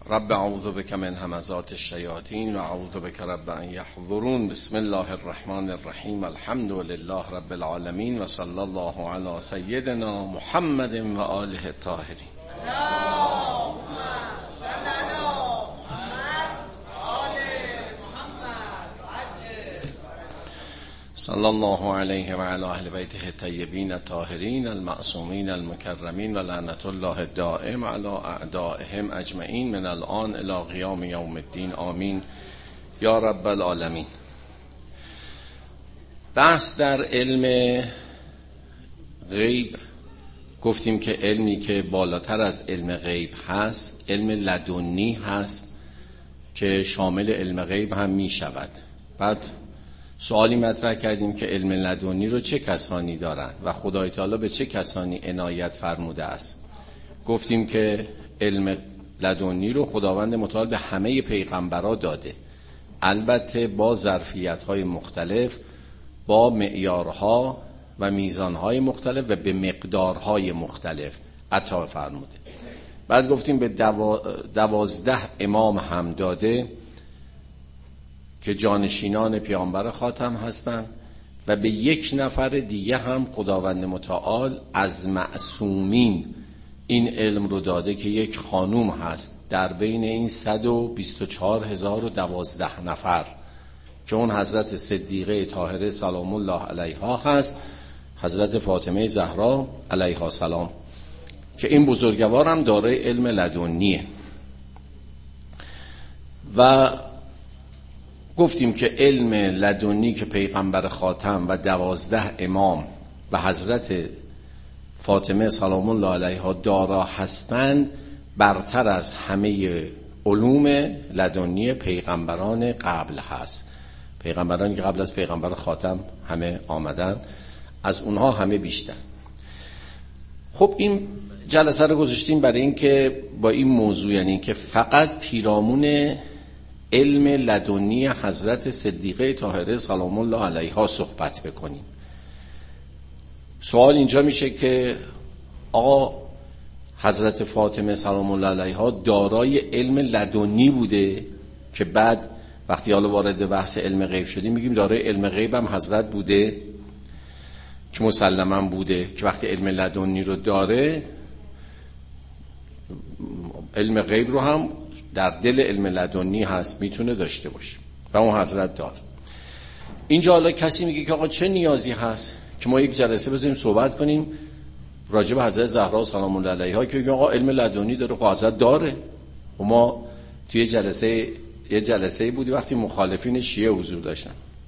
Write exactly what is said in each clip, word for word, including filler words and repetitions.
رب اعوذ بک من همزات الشیاطین و اعوذ بک رب ان یحضرون. بسم الله الرحمن الرحیم. الحمد لله رب العالمین و صلی الله علی سیدنا محمد و آله الطاهرین. صلی الله علیه و علی اهل بیته الطیبین الطاهرین المعصومین المکرمین و لعنت الله الدائم علی اعدائهم اجمعین من الان الی قیام یوم الدین. آمین یا رب العالمین. بحث در علم غیب. گفتیم که علمی که بالاتر از علم غیب هست علم لدنی هست که شامل علم غیب هم می شود. بعد سوالی مطرح کردیم که علم لدنی رو چه کسانی دارند و خدای تعالی به چه کسانی عنایت فرموده است. گفتیم که علم لدنی رو خداوند متعال به همه پیغمبرا داده، البته با ظرفیت‌های مختلف، با معیارها و میزانهای مختلف و به مقدارهای مختلف عطا فرموده. بعد گفتیم به دوا... دوازده امام هم داده که جانشینان پیامبر خاتم هستند و به یک نفر دیگه هم خداوند متعال از معصومین این علم رو داده که یک خانوم هست در بین این صد و بیست و چهار هزار و دوازده نفر که اون حضرت صدیقه طاهره سلام الله علیها هست، حضرت فاطمه زهرا علیها سلام، که این بزرگوار هم دارای علم لدنیه. و گفتیم که علم لدنی که پیغمبر خاتم و دوازده امام و حضرت فاطمه سلام الله علیها دارا هستند برتر از همه علوم لدنی پیغمبران قبل هست. پیغمبرانی که قبل از پیغمبر خاتم همه آمدن، از اونها همه بیشتر. خب این جلسه رو گذاشتیم برای این که با این موضوع، یعنی که فقط پیرامون علم لدنی حضرت صدیقه طاهره سلام الله علیها صحبت بکنیم. سوال اینجا میشه که آقا حضرت فاطمه سلام الله علیها دارای علم لدنی بوده که بعد وقتی حالا وارد بحث علم غیب شدیم میگیم دارای علم غیب هم حضرت بوده که مسلماً بوده که وقتی علم لدنی رو داره علم غیب رو هم در دل علم لدنی هست میتونه داشته باشه و اون حضرت دار. اینجا حالا کسی میگه که آقا چه نیازی هست که ما یک جلسه بذاریم صحبت کنیم راجع به حضرت زهرا سلام الله علیها که آقا علم لدنی داره؟ خب حضرت داره. خب ما توی جلسه یه جلسه بودی وقتی مخالفین شیعه حضور داشتن،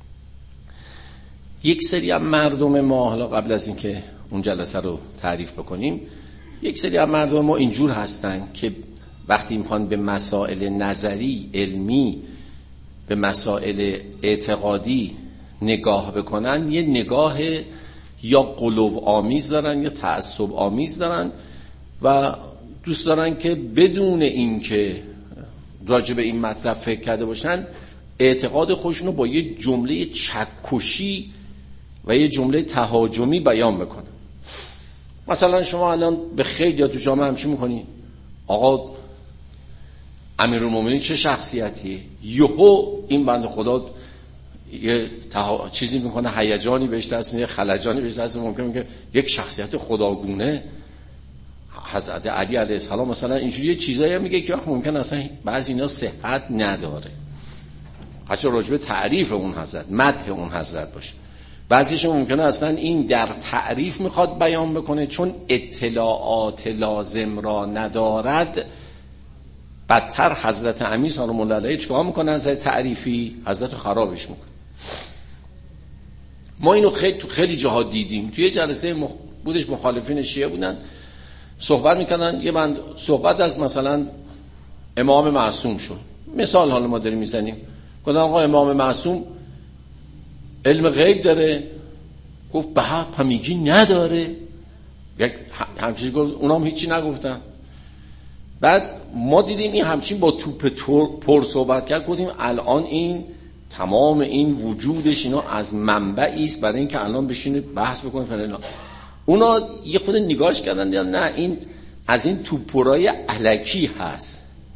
یک سری از مردم ما، حالا قبل از اینکه اون جلسه رو تعریف بکنیم، یک سری از مردم ما اینجور هستن که وقتی میخوان به مسائل نظری علمی، به مسائل اعتقادی نگاه بکنن، یه نگاه یا غلو آمیز دارن یا تعصب آمیز دارن و دوست دارن که بدون اینکه راجع به این مطلب فکر کرده باشن اعتقاد خودشونو با یه جمله چکشی و یه جمله تهاجمی بیان بکنن. مثلا شما الان به خیلی یا تو جامعه همچی میکنی آقا امیرالمومنین چه شخصیتیه؟ یهو این بنده خدا یه تها... چیزی میکنه، هیجانی بهش دست میده، خلجانی بهش دست میده، ممکنه که یک شخصیت خداگونه حضرت علی علیه السلام مثلا اینجوری یه چیزایی هم میگه که ممکن اصلا بعضی اینا صحت نداره، حتی راجع به تعریف اون حضرت، مدح اون حضرت باشه. بعضیشون ممکنه اصلا این در تعریف میخواد بیان بکنه چون اطلاعات لازم را ندارد. بدتر حضرت امیر سلام الله علیه چیکار میکنه؟ از تعریفی حضرت خرابش میکنه. ما اینو خیلی تو خیلی جاها دیدیم. توی جلسه مخ... بودش مخالفین شیعه بودن صحبت میکنن، یه بند صحبت از مثلا امام معصوم شد، مثال حالا ما داریم میزنیم، گفتن آقا امام معصوم علم غیب داره؟ گفت به همیگی نداره. یک همچین گفت، اونام هیچی نگفتن. بعد ما دیدیم این همچین با توپ پر صحبت کرد، گفتیم الان این تمام این وجودش اینا از منبعی است برای اینکه الان بشینه بحث بکنه فلان. اونا یه خود نگاهش کردن دیدن نه این از این توپرای الکی هست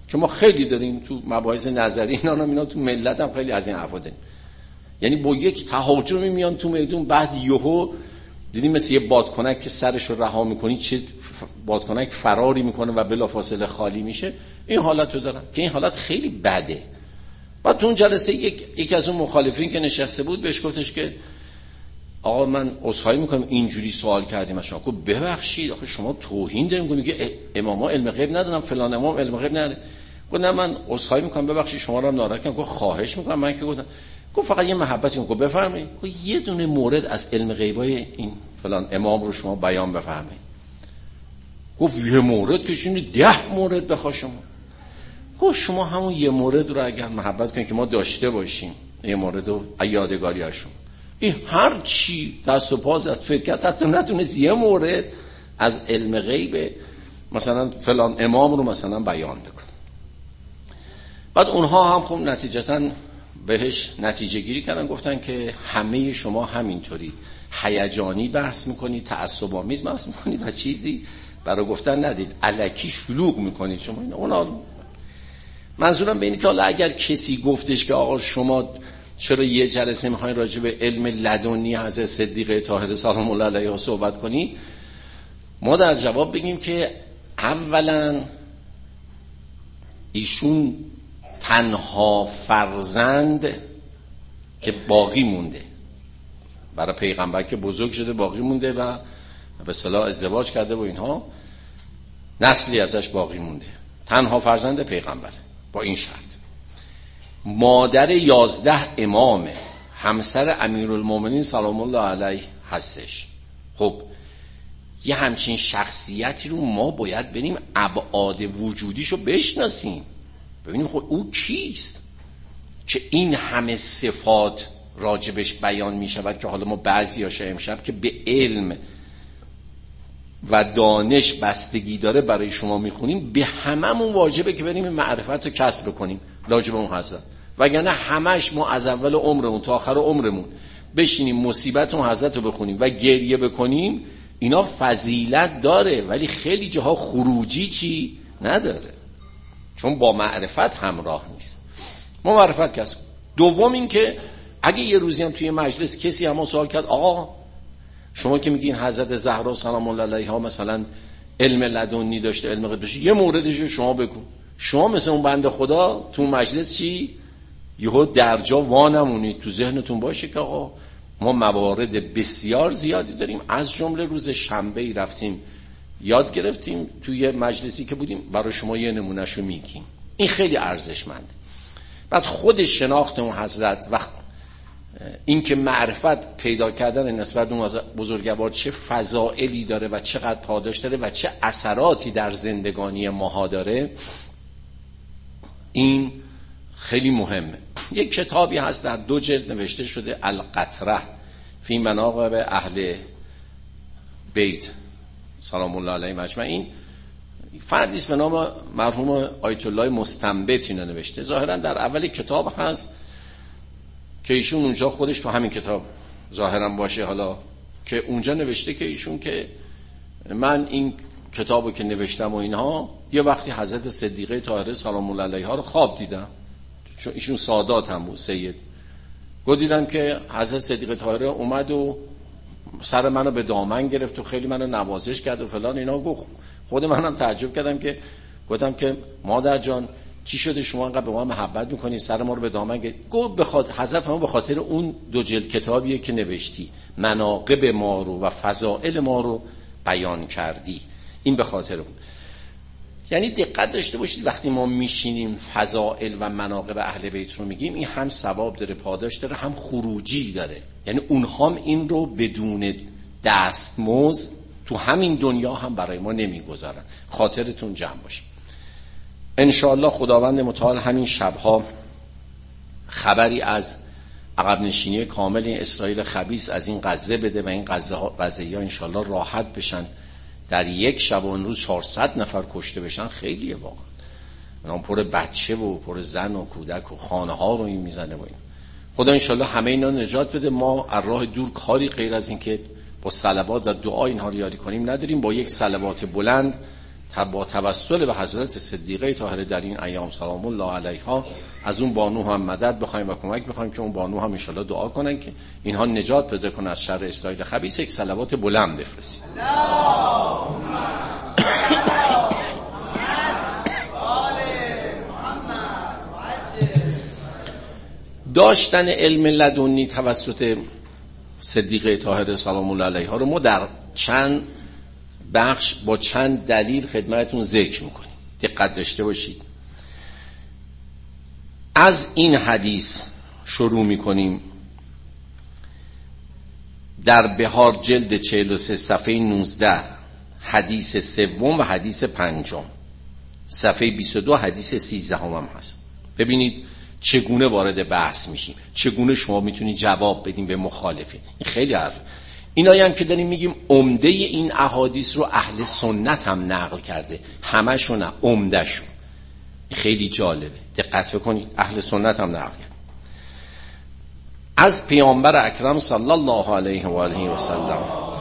که ما خیلی داریم تو مباحث نظری اینا هم اینا تو ملت هم خیلی از این حرفا داریم. یعنی با یک تهاجمی میان تو میدون، بعد یهو دیدیم مثل یه بادکنک که سرش رو رها میکنی چه بادکنک فراری میکنه و بلافاصله خالی میشه. این حالت رو دارن که این حالت خیلی بده. بعد تو اون جلسه یک یک از اون مخالفین که نشسته بود بهش گفتش که آقا من عذرخواهی میکنم اینجوری سوال کردیم از شما. گفت ببخشید آخه شما توهین داریم میگید که اماما علم غیب ندارن، فلان امام علم غیب نداره. گفت نه من عذرخواهی میکنم ببخشید شما رو هم ناراحت کردم. گفت خواهش میکنم. من که گفتم گفت فقط یه محبتی. گفت بفرمایید. گفت یه دونه مورد از علم غیبای این فلان امام رو شما بیان بفرمایید. گفت یه مورد که شما ده مورد بخوا شما. گفت شما همون یه مورد رو اگر محبت کنید که ما داشته باشیم، یه مورد رو یادگاری هاشون، این هر چی دست و پاز از فکرت حتی نتونست یه مورد از علم غیب مثلا فلان امام رو مثلا بیان بکن. بعد اونها هم خب نتیجتاً بهش نتیجه گیری کردن، گفتن که همه شما همینطورید، هیجانی بحث میکنید، تعصب‌آمیز بحث میکنید و چیزی برای گفتن ندید، الکی شلوغ میکنید شما. این اونا منظورم به اینه که حالا اگر کسی گفتش که آقا شما چرا یه جلسه میخواین راجع به علم لدنی حضرت صدیقه طاهره سلام الله علیها صحبت کنید، ما در جواب بگیم که اولا ایشون تنها فرزند که باقی مونده، برای پیغمبر که بزرگ شده باقی مونده و به اصطلاح ازدواج کرده و اینها، نسلی ازش باقی مونده، تنها فرزند پیغمبر. با این شرط مادر یازده امامه، همسر امیرالمومنین سلام الله علیه هستش. خب یه همچین شخصیتی رو ما باید بریم ابعاد وجودیشو بشناسیم، ببینیم خب او کیست که این همه صفات راجبش بیان می شود که حالا ما بعضی هاشه امشب که به علم و دانش بستگی داره برای شما میخونیم، به هممون واجبه که بریم معرفت رو کسب کنیم راجب اون حضرت، وگرنه همش ما از اول عمرمون تا آخر عمرمون بشینیم مصیبت اون حضرت رو بخونیم و گریه بکنیم. اینا فضیلت داره ولی خیلی جاها خروجی چی نداره، چون با معرفت همراه نیست. ما معرفت کسب. دوم این که اگه یه روزی هم توی مجلس کسی هم سوال کرد آقا شما که میگین حضرت زهرا سلام الله علیها مثلا علم لدنی داشته، علم غیب داشته، یه موردش رو شما بگو. شما مثل اون بنده خدا تو مجلس چی یهو درجا وانمونید، تو ذهنتون باشه که آقا ما موارد بسیار زیادی داریم. از جمله روز شنبه رفتیم یاد گرفتیم توی مجلسی که بودیم، برای شما یه نمونهشو میگیم. این خیلی ارزشمنده. بعد خود شناخت اون حضرت و این که معرفت پیدا کردن نسبت به اون بزرگوار چه فضائلی داره و چقدر پاداش داره و چه اثراتی در زندگانی ماها داره، این خیلی مهمه. یک کتابی هست در دو جلد نوشته شده، القطره فی مناقب اهل بیت سلام الله علیه مجمعین. فردی است به نام مرحوم آیت الله مستنبط اینو نوشته. ظاهرا در اول کتاب هست که ایشون اونجا خودش تو همین کتاب ظاهرا باشه، حالا که اونجا نوشته که ایشون که من این کتابو که نوشتم و اینها یه وقتی حضرت صدیقه طاهره سلام الله علیها رو خواب دیدم، چون ایشون سادات هم بود سید. گفت دیدم که حضرت صدیقه طاهره اومد و سر منو به دامن گرفت و خیلی منو نوازش کرد و فلان اینا. گفت خود منم تعجب کردم که گفتم که مادر جان چی شده شما انقدر به ما محبت میکنی، سر ما رو به دامن گرفت؟ گفت به خاطر حضرت ما به خاطر اون دو جلد کتابیه که نوشتی، مناقب ما رو و فضائل ما رو بیان کردی، این به خاطر اون. یعنی دقت داشته باشید وقتی ما میشینیم فضائل و مناقب اهل بیت رو میگیم، این هم ثواب داره، پاداش داره، هم خروجی داره. یعنی اونها هم این رو بدون دستمزد تو همین دنیا هم برای ما نمیگذارن. خاطرتون جمع باشه. انشاءالله خداوند متعال همین شبها خبری از عقب نشینی کامل این اسرائیل خبیث از این غزه بده و این غزه ها غزه ها انشاءالله راحت بشن. در یک شب و اون روز چهارصد نفر کشته بشن خیلیه واقعا. اون پر بچه و پر زن و کودک و خانه ها رو این میزنه و این. خدا انشاءالله همه اینا نجات بده. ما از راه دور کاری غیر از این که با صلوات و دعا اینها رو یاری کنیم نداریم. با یک صلوات بلند با توسل به حضرت صدیقه طاهره در این ایام سلام الله علیها از اون بانو هم مدد بخوایم و کمک بخوایم که اون بانو هم انشالله دعا کنن که اینها نجات پیدا کنن از شر اسرائیل خبیث. یک صلوات بلند بفرستید. داشتن علم لدنی توسط صدیقه طاهره سلام الله علیها رو ما در چند بخش با چند دلیل خدمتتون ذکر میکنیم. دقت داشته باشید. از این حدیث شروع میکنیم. در بهار جلد چهل و سه صفحه نوزده حدیث سوم و حدیث پنجم، صفحه بیست و دو حدیث سیزده هم, هم هست. ببینید چگونه وارد بحث میشیم، چگونه شما میتونید جواب بدین به مخالفین. این خیلی حرف. اینایی هم که داریم میگیم عمده این احادیث رو اهل سنت هم نقل کرده، همشون نه، عمدهشون. خیلی جالبه، دقت بکنید. اهل سنت هم نقل کرده از پیامبر اکرم صلی الله علیه و آله و سلم.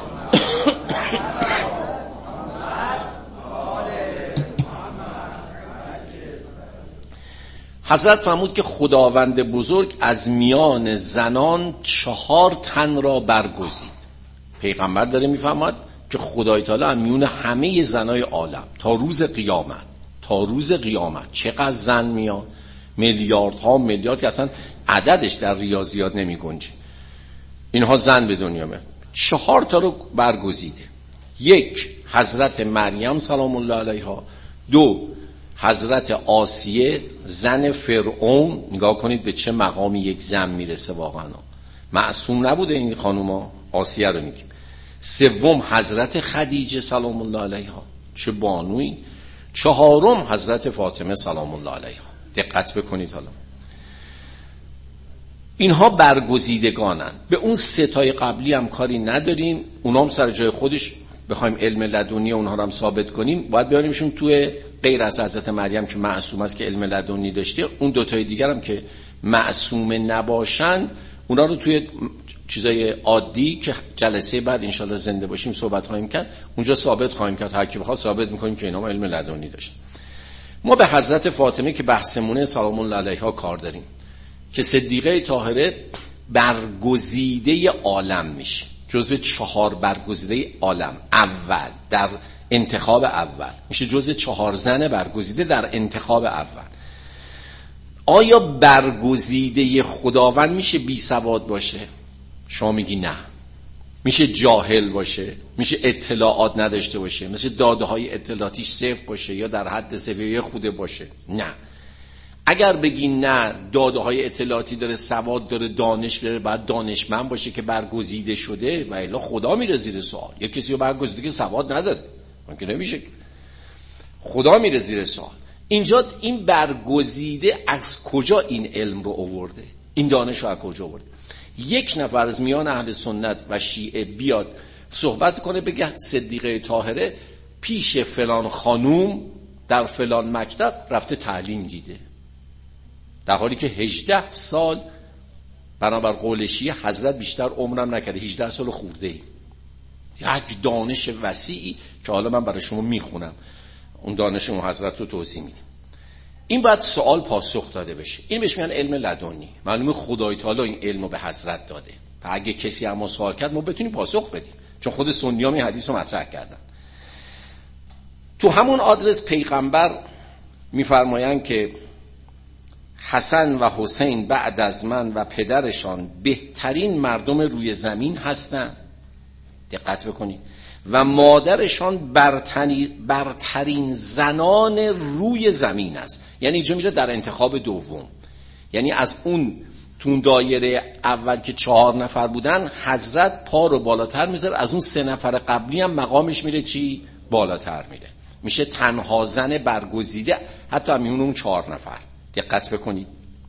حضرت فرمود که خداوند بزرگ از میان زنان چهار تن را برگزید. پیغمبر داره میفهمد که خدای تعالی از میون همه زنای عالم تا روز قیامت تا روز قیامت چقدر زن میاد، میلیاردها میلیارد که اصلا عددش در ریاضیات نمی گنجه، اینها زن به دنیا میاد. چهار تا رو برگزیده. یک، حضرت مریم سلام الله علیها. دو، حضرت آسیه زن فرعون. نگاه کنید به چه مقامی یک زن میرسه واقعا، معصوم نبوده این خانوما. آسیه رو میگیم. سوم، حضرت خدیجه سلام الله علیها، چه بانوی. چهارم، حضرت فاطمه سلام الله علیها. دقت بکنید. حالا اینها برگزیدگانن. به اون سه تای قبلی هم کاری نداریم، اونا هم سر جای خودش. بخوایم علم لدنی اونها رو هم ثابت کنیم باید بیاریمشون توی غیر از حضرت مریم که معصوم است که علم لدنی داشته، اون دو تای دیگر هم که معصوم نباشند اونا رو توی چیزای عادی که جلسه بعد انشالله زنده باشیم صحبت خواهیم کرد، اونجا ثابت خواهیم کرد. هر کی بخواد ثابت میکنیم که اینا علم لدنی داشتن. ما به حضرت فاطمه که بحثمونه سلام الله علیها کار داریم که صدیقه طاهره برگزیده عالم میشه، جزو چهار برگزیده عالم اول در انتخاب اول میشه، جزو چهار زن برگزیده در انتخاب اول. آیا برگزیده خداوند میشه بی سواد باشه؟ شما میگی نه. میشه جاهل باشه، میشه اطلاعات نداشته باشه، مثل داده های اطلاعاتیش صفر باشه یا در حد صفر خوده باشه؟ نه. اگر بگی نه، داده های اطلاعاتی داره، سواد داره، دانش داره، باید دانشمند باشه که برگزیده شده و الا خدا میره زیر سوال. یا کسی رو برگزیده که سواد نداره، من که نمیشه، خدا میره زیر سوال. اینجا این برگزیده از کجا این علم رو آورده، این دانش رو از کجا آورده؟ یک نفر از میان اهل سنت و شیعه بیاد صحبت کنه بگه صدیقه طاهره پیش فلان خانوم در فلان مکتب رفته تعلیم دیده، در حالی که هجده سال بنابر قول شیعه حضرت بیشتر عمرم نکرده، هجده سال خورده ای. یک دانش وسیعی که حالا من برای شما میخونم، اون دانش اون حضرت رو توضیح میدم. این باید سوال پاسخ داده بشه. این بهش میگن علم لدنی. معلومه خدای تعالی این علم رو به حضرت داده و اگه کسی اما سوال کرد ما بتونیم پاسخ بدیم، چون خود سنی ها این حدیث رو مطرح کردن. تو همون آدرس پیغمبر میفرمایند که حسن و حسین بعد از من و پدرشان بهترین مردم روی زمین هستند. دقت بکنید. و مادرشان برترین, برترین زنان روی زمین است. یعنی اینجا میره در انتخاب دوم، یعنی از اون تون دایره اول که چهار نفر بودن حضرت پا رو بالاتر میذاره، از اون سه نفر قبلی هم مقامش میره چی؟ بالاتر میره، میشه تنها زن برگزیده حتی میون اون چهار نفر. دقت بکنید.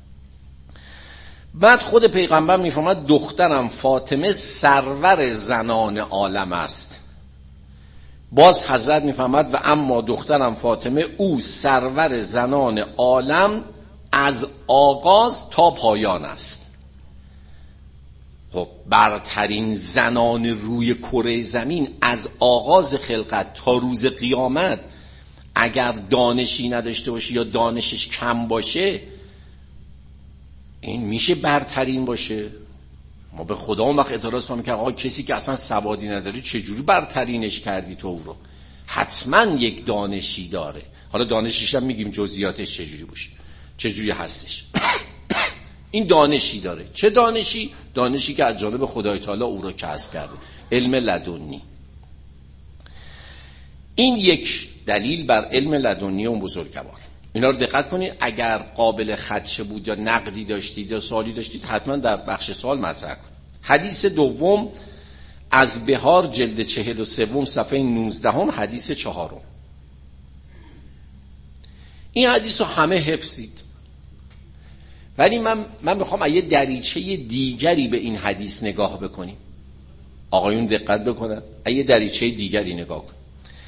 بعد خود پیغمبر میفرماد دخترم فاطمه سرور زنان عالم است. باز حضرت میفرماد و اما دخترم فاطمه او سرور زنان عالم از آغاز تا پایان است. خب برترین زنان روی کره زمین از آغاز خلقت تا روز قیامت اگر دانشی نداشته باشه یا دانشش کم باشه، این میشه برترین باشه؟ ما به خدا اون وقت اعتراض کنیم که آقا کسی که اصلا سوادی نداره چجوری برترینش کردی تو رو؟ حتما یک دانشی داره. حالا دانشش هم میگیم جزئیاتش چجوری باشه، چجوری هستش. این دانشی داره. چه دانشی؟ دانشی که از جانب خدای تعالی او رو کسب کرده، علم لدنی. این یک دلیل بر علم لدنی اون بزرگوار. اینا رو دقت کنید. اگر قابل خدشه بود یا نقدی داشتید یا سوالی داشتید حتما در بخش سوال مطرح کنید. حدیث دوم از بهار جلد چهل و سوم صفحه نوزدهم، حدیث چهارم. این حدیث رو همه حفظید، ولی من من میخوام یه دریچه دیگری به این حدیث نگاه بکنیم. آقایون دقت بکنن، یه دریچه دیگری نگاه کن.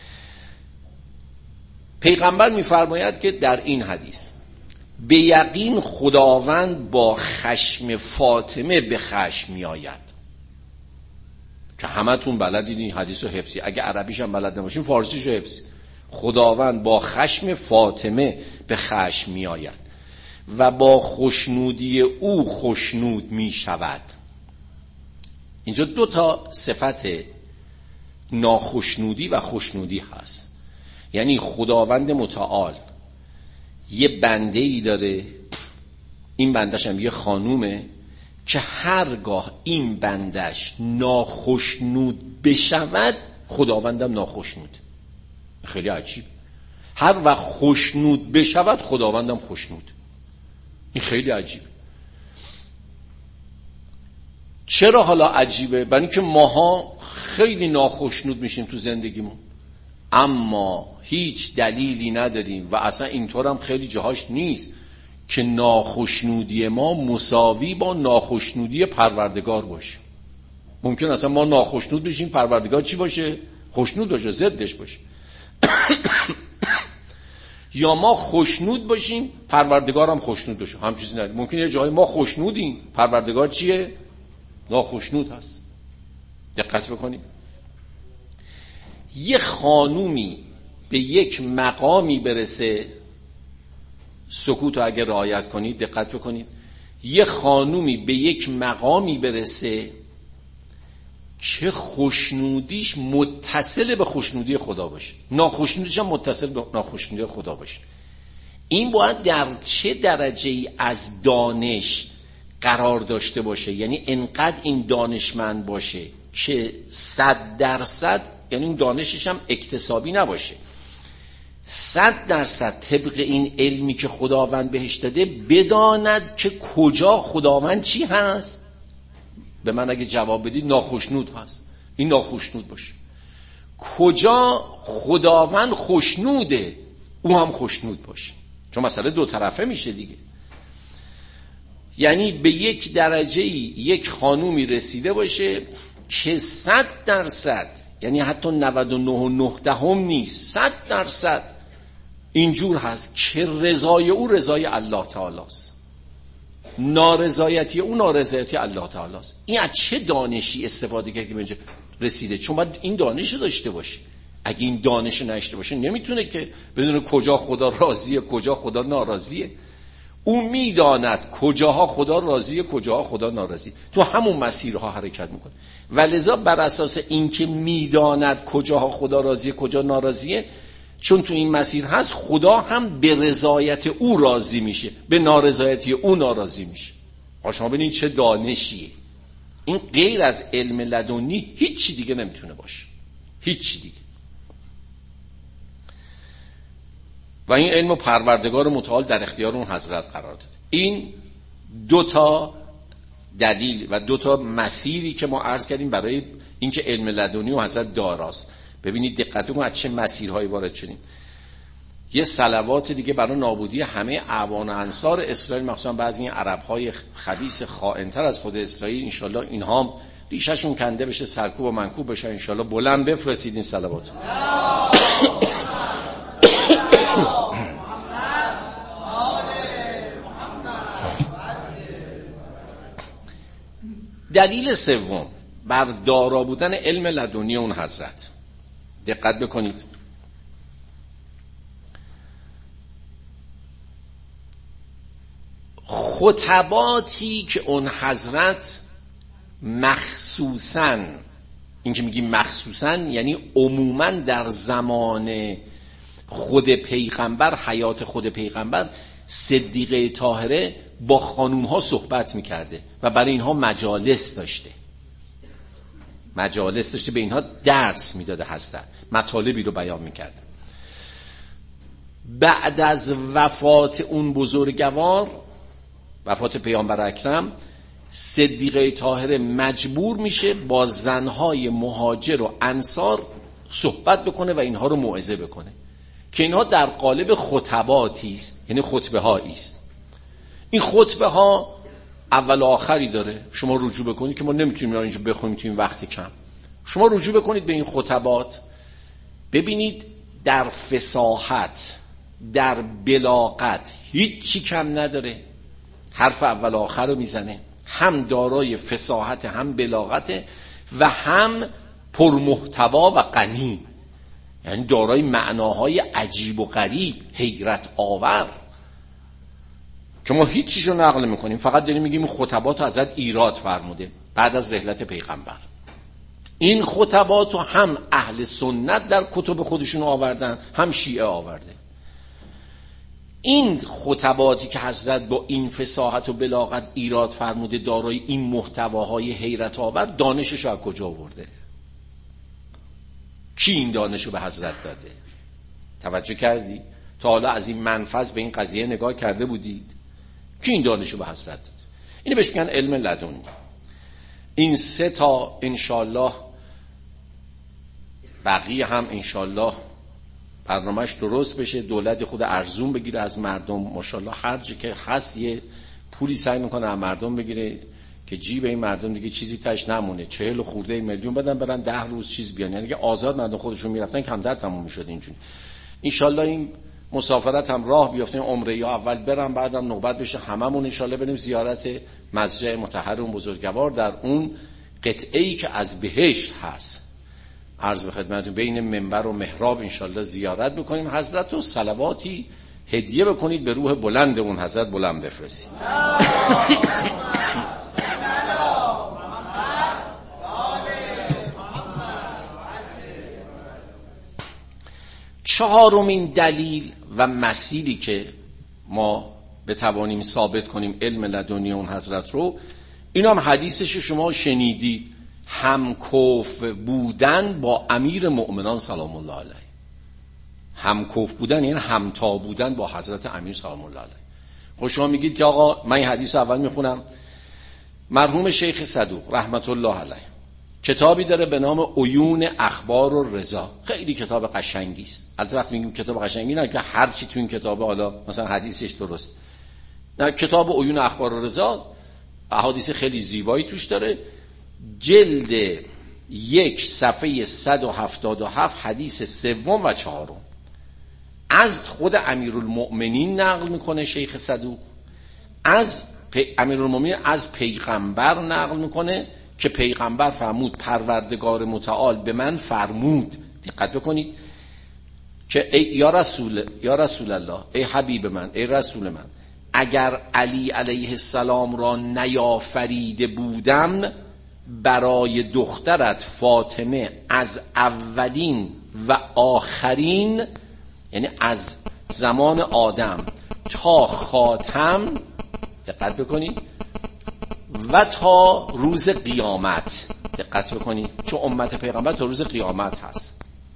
پیغمبر میفرماید که در این حدیث به یقین خداوند با خشم فاطمه به خشم میآید. که همتون بلدین این حدیث رو حفظی، اگه عربیش هم بلد نباشین فارسیش رو حفظی. خداوند با خشم فاطمه به خشم میآید و با خوشنودی او خوشنود می شود. اینجا دو تا صفت ناخوشنودی و خوشنودی هست. یعنی خداوند متعال یه بنده ای داره، این بندش هم یه خانومه که هرگاه این بندش ناخوشنود بشود خداوندم ناخوشنود. خیلی عجیب. هر وقت خوشنود بشود خداوندم خوشنود. این خیلی عجیب. چرا حالا عجیبه؟ برای اینکه ماها خیلی ناخوشنود میشیم تو زندگیمون، اما هیچ دلیلی نداریم و اصلا اینطور هم خیلی جاهاش نیست که ناخوشنودی ما مساوی با ناخوشنودی پروردگار باشه. ممکن اصلا ما ناخوشنود بشیم، پروردگار چی باشه؟ خوشنود باشه، ضدش باشه. یا ما خوشنود باشیم، پروردگار هم خوشنود باشه. هم چیزی نداره. ممکن یه جایی ما خوشنودیم، پروردگار چیه؟ ناخوشنود هست. دقت بکنید. یه خانومی به یک مقامی برسه، سکوت رو اگه رعایت کنید دقت بکنید، یه خانومی به یک مقامی برسه که خوشنودیش متصل به خوشنودی خدا باشه، ناخوشنودیش هم متصل به ناخوشنودی خدا باشه. این باید در چه درجه‌ای از دانش قرار داشته باشه؟ یعنی انقدر این دانشمند باشه که صد درصد، یعنی اون دانشش هم اکتسابی نباشه، صد درصد طبق این علمی که خداوند بهش داده بداند که کجا خداوند چی هست. به من اگه جواب بدید ناخوشنود هست، این ناخوشنود باشه. کجا خداوند خوشنوده او هم خوشنود باشه، چون مسئله دو طرفه میشه دیگه. یعنی به یک درجه یک خانومی رسیده باشه که صد درصد، یعنی حتی نود و نه و نه دهم نیست، صد درصد اینجور هست که رضای او رضای الله تعالی است، نارضایتی او نارضایتی الله تعالی است. این از چه دانشی استفاده کرد که به اینجا رسیده؟ چون باید این دانش رو داشته باشه. اگه این دانش رو نداشته باشه نمیتونه که بدونه کجا خدا راضیه کجا خدا ناراضیه. او میداند کجاها خدا راضیه کجاها خدا ناراضیه، تو همون مسیرها حرکت میکنه. ولذا بر اساس اینکه میداند کجاها خدا راضیه کجا ناراضیه، چون تو این مسیر هست، خدا هم به رضایت او راضی میشه، به نارضایتی او ناراضی میشه. شما ببینید چه دانشیه. این غیر از علم لدنی هیچ دیگه نمیتونه باشه، هیچ دیگه. و این علم پروردگار متعال در اختیار اون حضرت قرار داده. این دو تا دلیل و دو تا مسیری که ما عرض کردیم برای اینکه علم لدنی و حضرت داراست. ببینید دقت کنید از چه مسیرهایی وارد شدیم. یه صلوات دیگه برای نابودی همه اعوان و انصار اسرائیل، مخصوصا بعضی این عرب‌های خبیث خائن‌تر از خود اسرائیل، انشالله اینها هم ریششون کنده بشه، سرکوب و منکوب بشه. انشالله بلند بفرستید این صلوات. دلیل سوم بر دارا بودن علم لدنی اون حضرت، دقت بکنید. خطباتی که اون حضرت مخصوصاً، این که میگیم مخصوصاً یعنی عموماً در زمان خود پیغمبر، حیات خود پیغمبر، صدیقه طاهره با خانوم ها صحبت میکرده و برای اینها مجالس داشته مجالس داشته به اینها درس میداده، حضرت مطالبی رو بیان میکرده. بعد از وفات اون بزرگوار، وفات پیامبر اکرم، صدیقه طاهره مجبور میشه با زنهای مهاجر و انصار صحبت بکنه و اینها رو موعظه بکنه که اینها در قالب خطباتی است، یعنی خطبه هایی است. این خطبه ها اول و آخری داره، شما رجوع بکنید که ما نمیتونیم اینجا بخونیم تو این وقت کم. شما رجوع بکنید به این خطبات، ببینید در فصاحت، در بلاغت هیچی کم نداره، حرف اول و آخر رو میزنه، هم دارای فصاحت، هم بلاغت و هم پرمحتوا و غنی، یعنی دارای معناهای عجیب و غریب، حیرت آور که ما هیچ چیزو نقل میکنیم، فقط داریم میگیم خطبات رو ازت ایراد فرموده بعد از رحلت پیغمبر. این خطبات رو هم اهل سنت در کتب خودشون آوردن، هم شیعه آورده. این خطباتی که حضرت با این فصاحت و بلاغت ایراد فرموده، دارای این محتواهای حیرت آور، دانشش رو از کجا آورده؟ کی این دانش رو به حضرت داده؟ توجه کردی؟ تا حالا از این منفذ به این قضیه نگاه کرده بودید؟ کی این دانش رو به حضرت داده؟ اینو بهش میگن علم لدنی. این سه تا انشالله، بقیه هم انشالله برنامهش درست بشه، دولت خود ارزون بگیره از مردم، ماشاءالله هر جا که هست یه پولی سعی میکنه از مردم بگیره که جیب این مردم دیگه چیزی تاش نمونه، چهل و خورده میلیون بدن برن ده روز چیز بیان، یعنی که آزاد مردم خودشون میرفتن کمتر تموم میشد اینجوری. انشالله این مسافرت هم راه بیفته، عمره یا اول برن، بعدم نوبت بشه هممون انشالله بریم زیارت مسجد مطهر اون بزرگوار در اون قطعه‌ای که از بهشت هست. عرض به خدمتتون بین منبر و محراب انشالله زیارت بکنیم حضرت و صلواتی هدیه بکنید به روح بلند اون حضرت بلند بفرستید. چهارمین دلیل و مسیری که ما بتوانیم ثابت کنیم علم لدنی اون حضرت رو، این هم حدیثش شما شنیدید، همکف بودن با امیر مؤمنان سلام الله علیه. همکف بودن یعنی همتا بودن با حضرت امیر سلام الله علیه. خب شما میگید که آقا من این حدیث اول میخونم. مرحوم شیخ صدوق رحمت الله علیه کتابی داره به نام عیون اخبار و رضا، خیلی کتاب قشنگی است. البته وقتی میگیم کتاب قشنگی نه که هر چی تو این کتابه حالا مثلا حدیثش درست، نه، کتاب عیون اخبار و رضا احادیث خیلی زیبایی توش داره. جلد یک صفحه صد و هفتاد و هفت حدیث سوم و چهارم از خود امیرالمؤمنین نقل میکنه شیخ صدوق، از امیرالمؤمنین از پیغمبر نقل میکنه که پیغمبر فرمود پروردگار متعال به من فرمود، دقت بکنید، که ای یا رسول یا رسول الله، ای حبیب من، ای رسول من، اگر علی علیه السلام را نیافریده بودم برای دخترت فاطمه از اولین و آخرین، یعنی از زمان آدم تا خاتم، دقت بکنید، و تا روز قیامت، دقت بکنید، چون امت پیغمبر تا روز قیامت هست،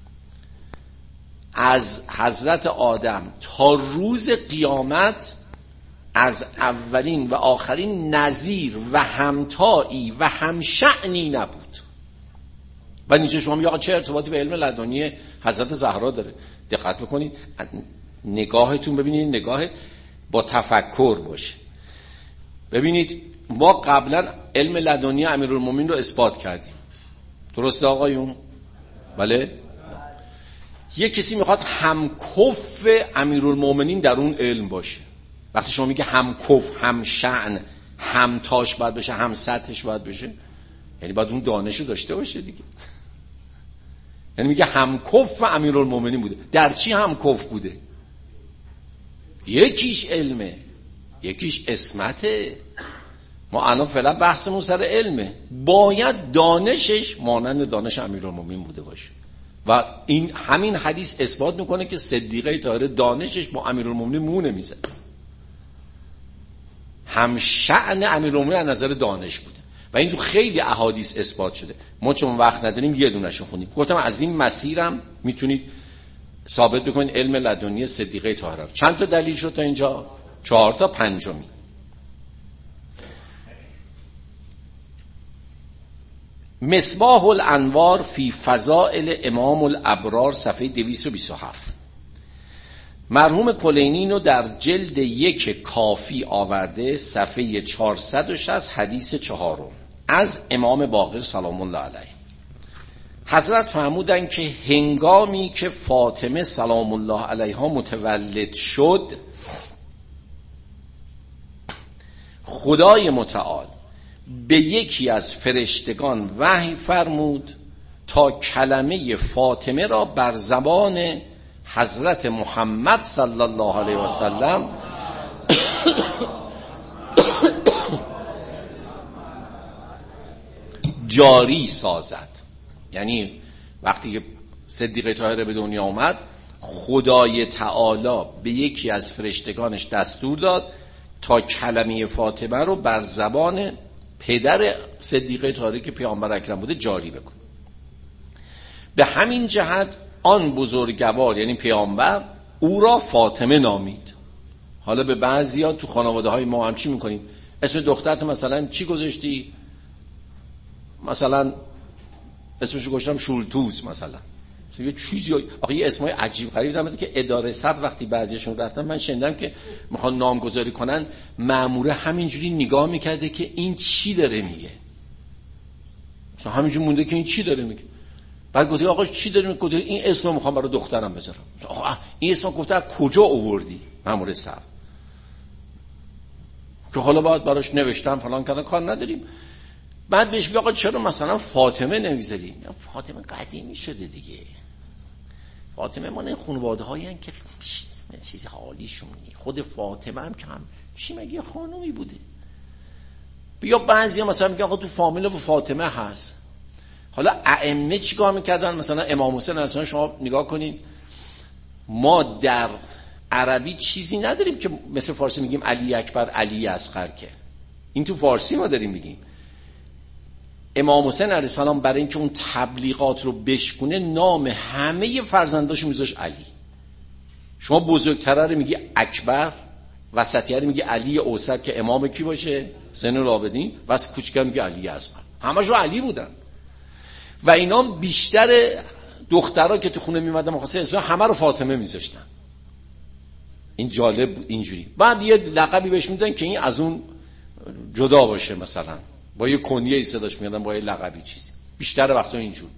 از حضرت آدم تا روز قیامت از اولین و آخرین نظیر و همتایی و همشأنی نبود. و اینجا شما میگه آقا چه ارتباطی به علم لدنی حضرت زهرا داره؟ دقت بکنید، نگاهتون ببینید نگاه با تفکر باشه. ببینید ما قبلا علم لدنی امیرالمومنین رو اثبات کردیم، درسته آقایون؟ بله. یک کسی میخواد همکف امیرالمومنین در اون علم باشه. وقتی شما میگه همکف، هم شأن، هم تاش باید بشه، هم سطحش باید بشه، یعنی باید اون دانشو داشته باشه دیگه. یعنی میگه همکف امیرالمومنین بوده. در چی همکف بوده؟ یکیش علمه، یکیش عصمته. ما الان فعلا بحثمون سر علمه، باید دانشش مانند دانش امیرالمومنین بوده باشه و این همین حدیث اثبات میکنه که صدیقه طاهره دانشش با امیرالمومنین مونه میزد، هم شأن امیرالمومنین از نظر دانش بوده و این تو خیلی احادیث اثبات شده. ما چون وقت نداریم یه دونه‌شو خوندیم. گفتم از این مسیرم میتونید ثابت بکنید علم لدنی صدیقه طاهره. چند تا دلیل شد تا اینجا؟ چهار تا. پنجمی مصباح الانوار فی فضائل امام الابرار صفحه دویست و بیست و هفت. مرحوم کلینی رو در جلد یک کافی آورده صفحه چهارصد و شصت حدیث چهارم از امام باقر سلام الله علیه. حضرت فرمودند که هنگامی که فاطمه سلام الله علیها متولد شد، خدای متعال به یکی از فرشتگان وحی فرمود تا کلمه فاطمه را بر زبان حضرت محمد صلی الله علیه و سلم جاری سازد. یعنی وقتی که صدیقه طاهره به دنیا آمد، خدای تعالی به یکی از فرشتگانش دستور داد تا کلمه فاطمه رو بر زبان پدر صدیقه طاهره که پیامبر اکرم بوده جاری بکن. به همین جهت آن بزرگوار یعنی پیامبر او را فاطمه نامید. حالا به بعضیا تو خانواده های ما هم چی میکنیم؟ اسم دخترت مثلا چی گذاشتی؟ مثلا اسمشو گذاشتم شولتوس مثلا، یه چیزی. آخه یه اسمای عجیب غریب دارن که اداره صد وقتی بعضیشون رفتن من شنیدم که میخوان نامگذاری کنن، مأموره همینجوری نگاه میکرده که این چی داره میگه، مثلا همینجوری مونده که این چی داره میگه. بعد گفت آقا چی داره میگه؟ گفت این اسمو میخوام برای دخترم بذارم. آقا این اسمو گفت از کجا آوردی؟ مأموره صد که حالا باید براش نوشتم فلان کردن، کار نداریم. بعد بهش میگه آقا چرا مثلا فاطمه نمیذاری؟ فاطمه قدیمی شده دیگه، فاطمه ما نه خانواده هایی هن که چیز حالیشون نی. خود فاطمه هم که هم چی مگه خانومی بوده. بیا بعضی هم مثلا میگه آقا تو فامیل فاطمه هست. حالا ائمه چیکار میکردن؟ مثلا امام حسین مثلا شما نگاه کنید، ما در عربی چیزی نداریم که مثل فارسی میگیم علی اکبر علی اصغر، که این تو فارسی ما داریم میگیم. امام حسین علیه السلام برای اینکه اون تبلیغات رو بشکونه نام همه فرزنداشو میذاش علی. شما بزرگتره رو میگی اکبر، وسطیه رو میگی علی اوسط که امام کی باشه؟ زین العابدین. واسه کوچیک‌ها میگی علی اصغر. همشون علی بودن و اینا بیشتر دخترها که تو خونه میمدن مخاصه اسم همه رو فاطمه میذاشتن. این جالب اینجوری. بعد یه لقبی بهش میدن که این از اون جدا باشه، مثلا با یه کنیه صداش میادن، با یه لقبی چیزی. بیشتر وقتا اینجور.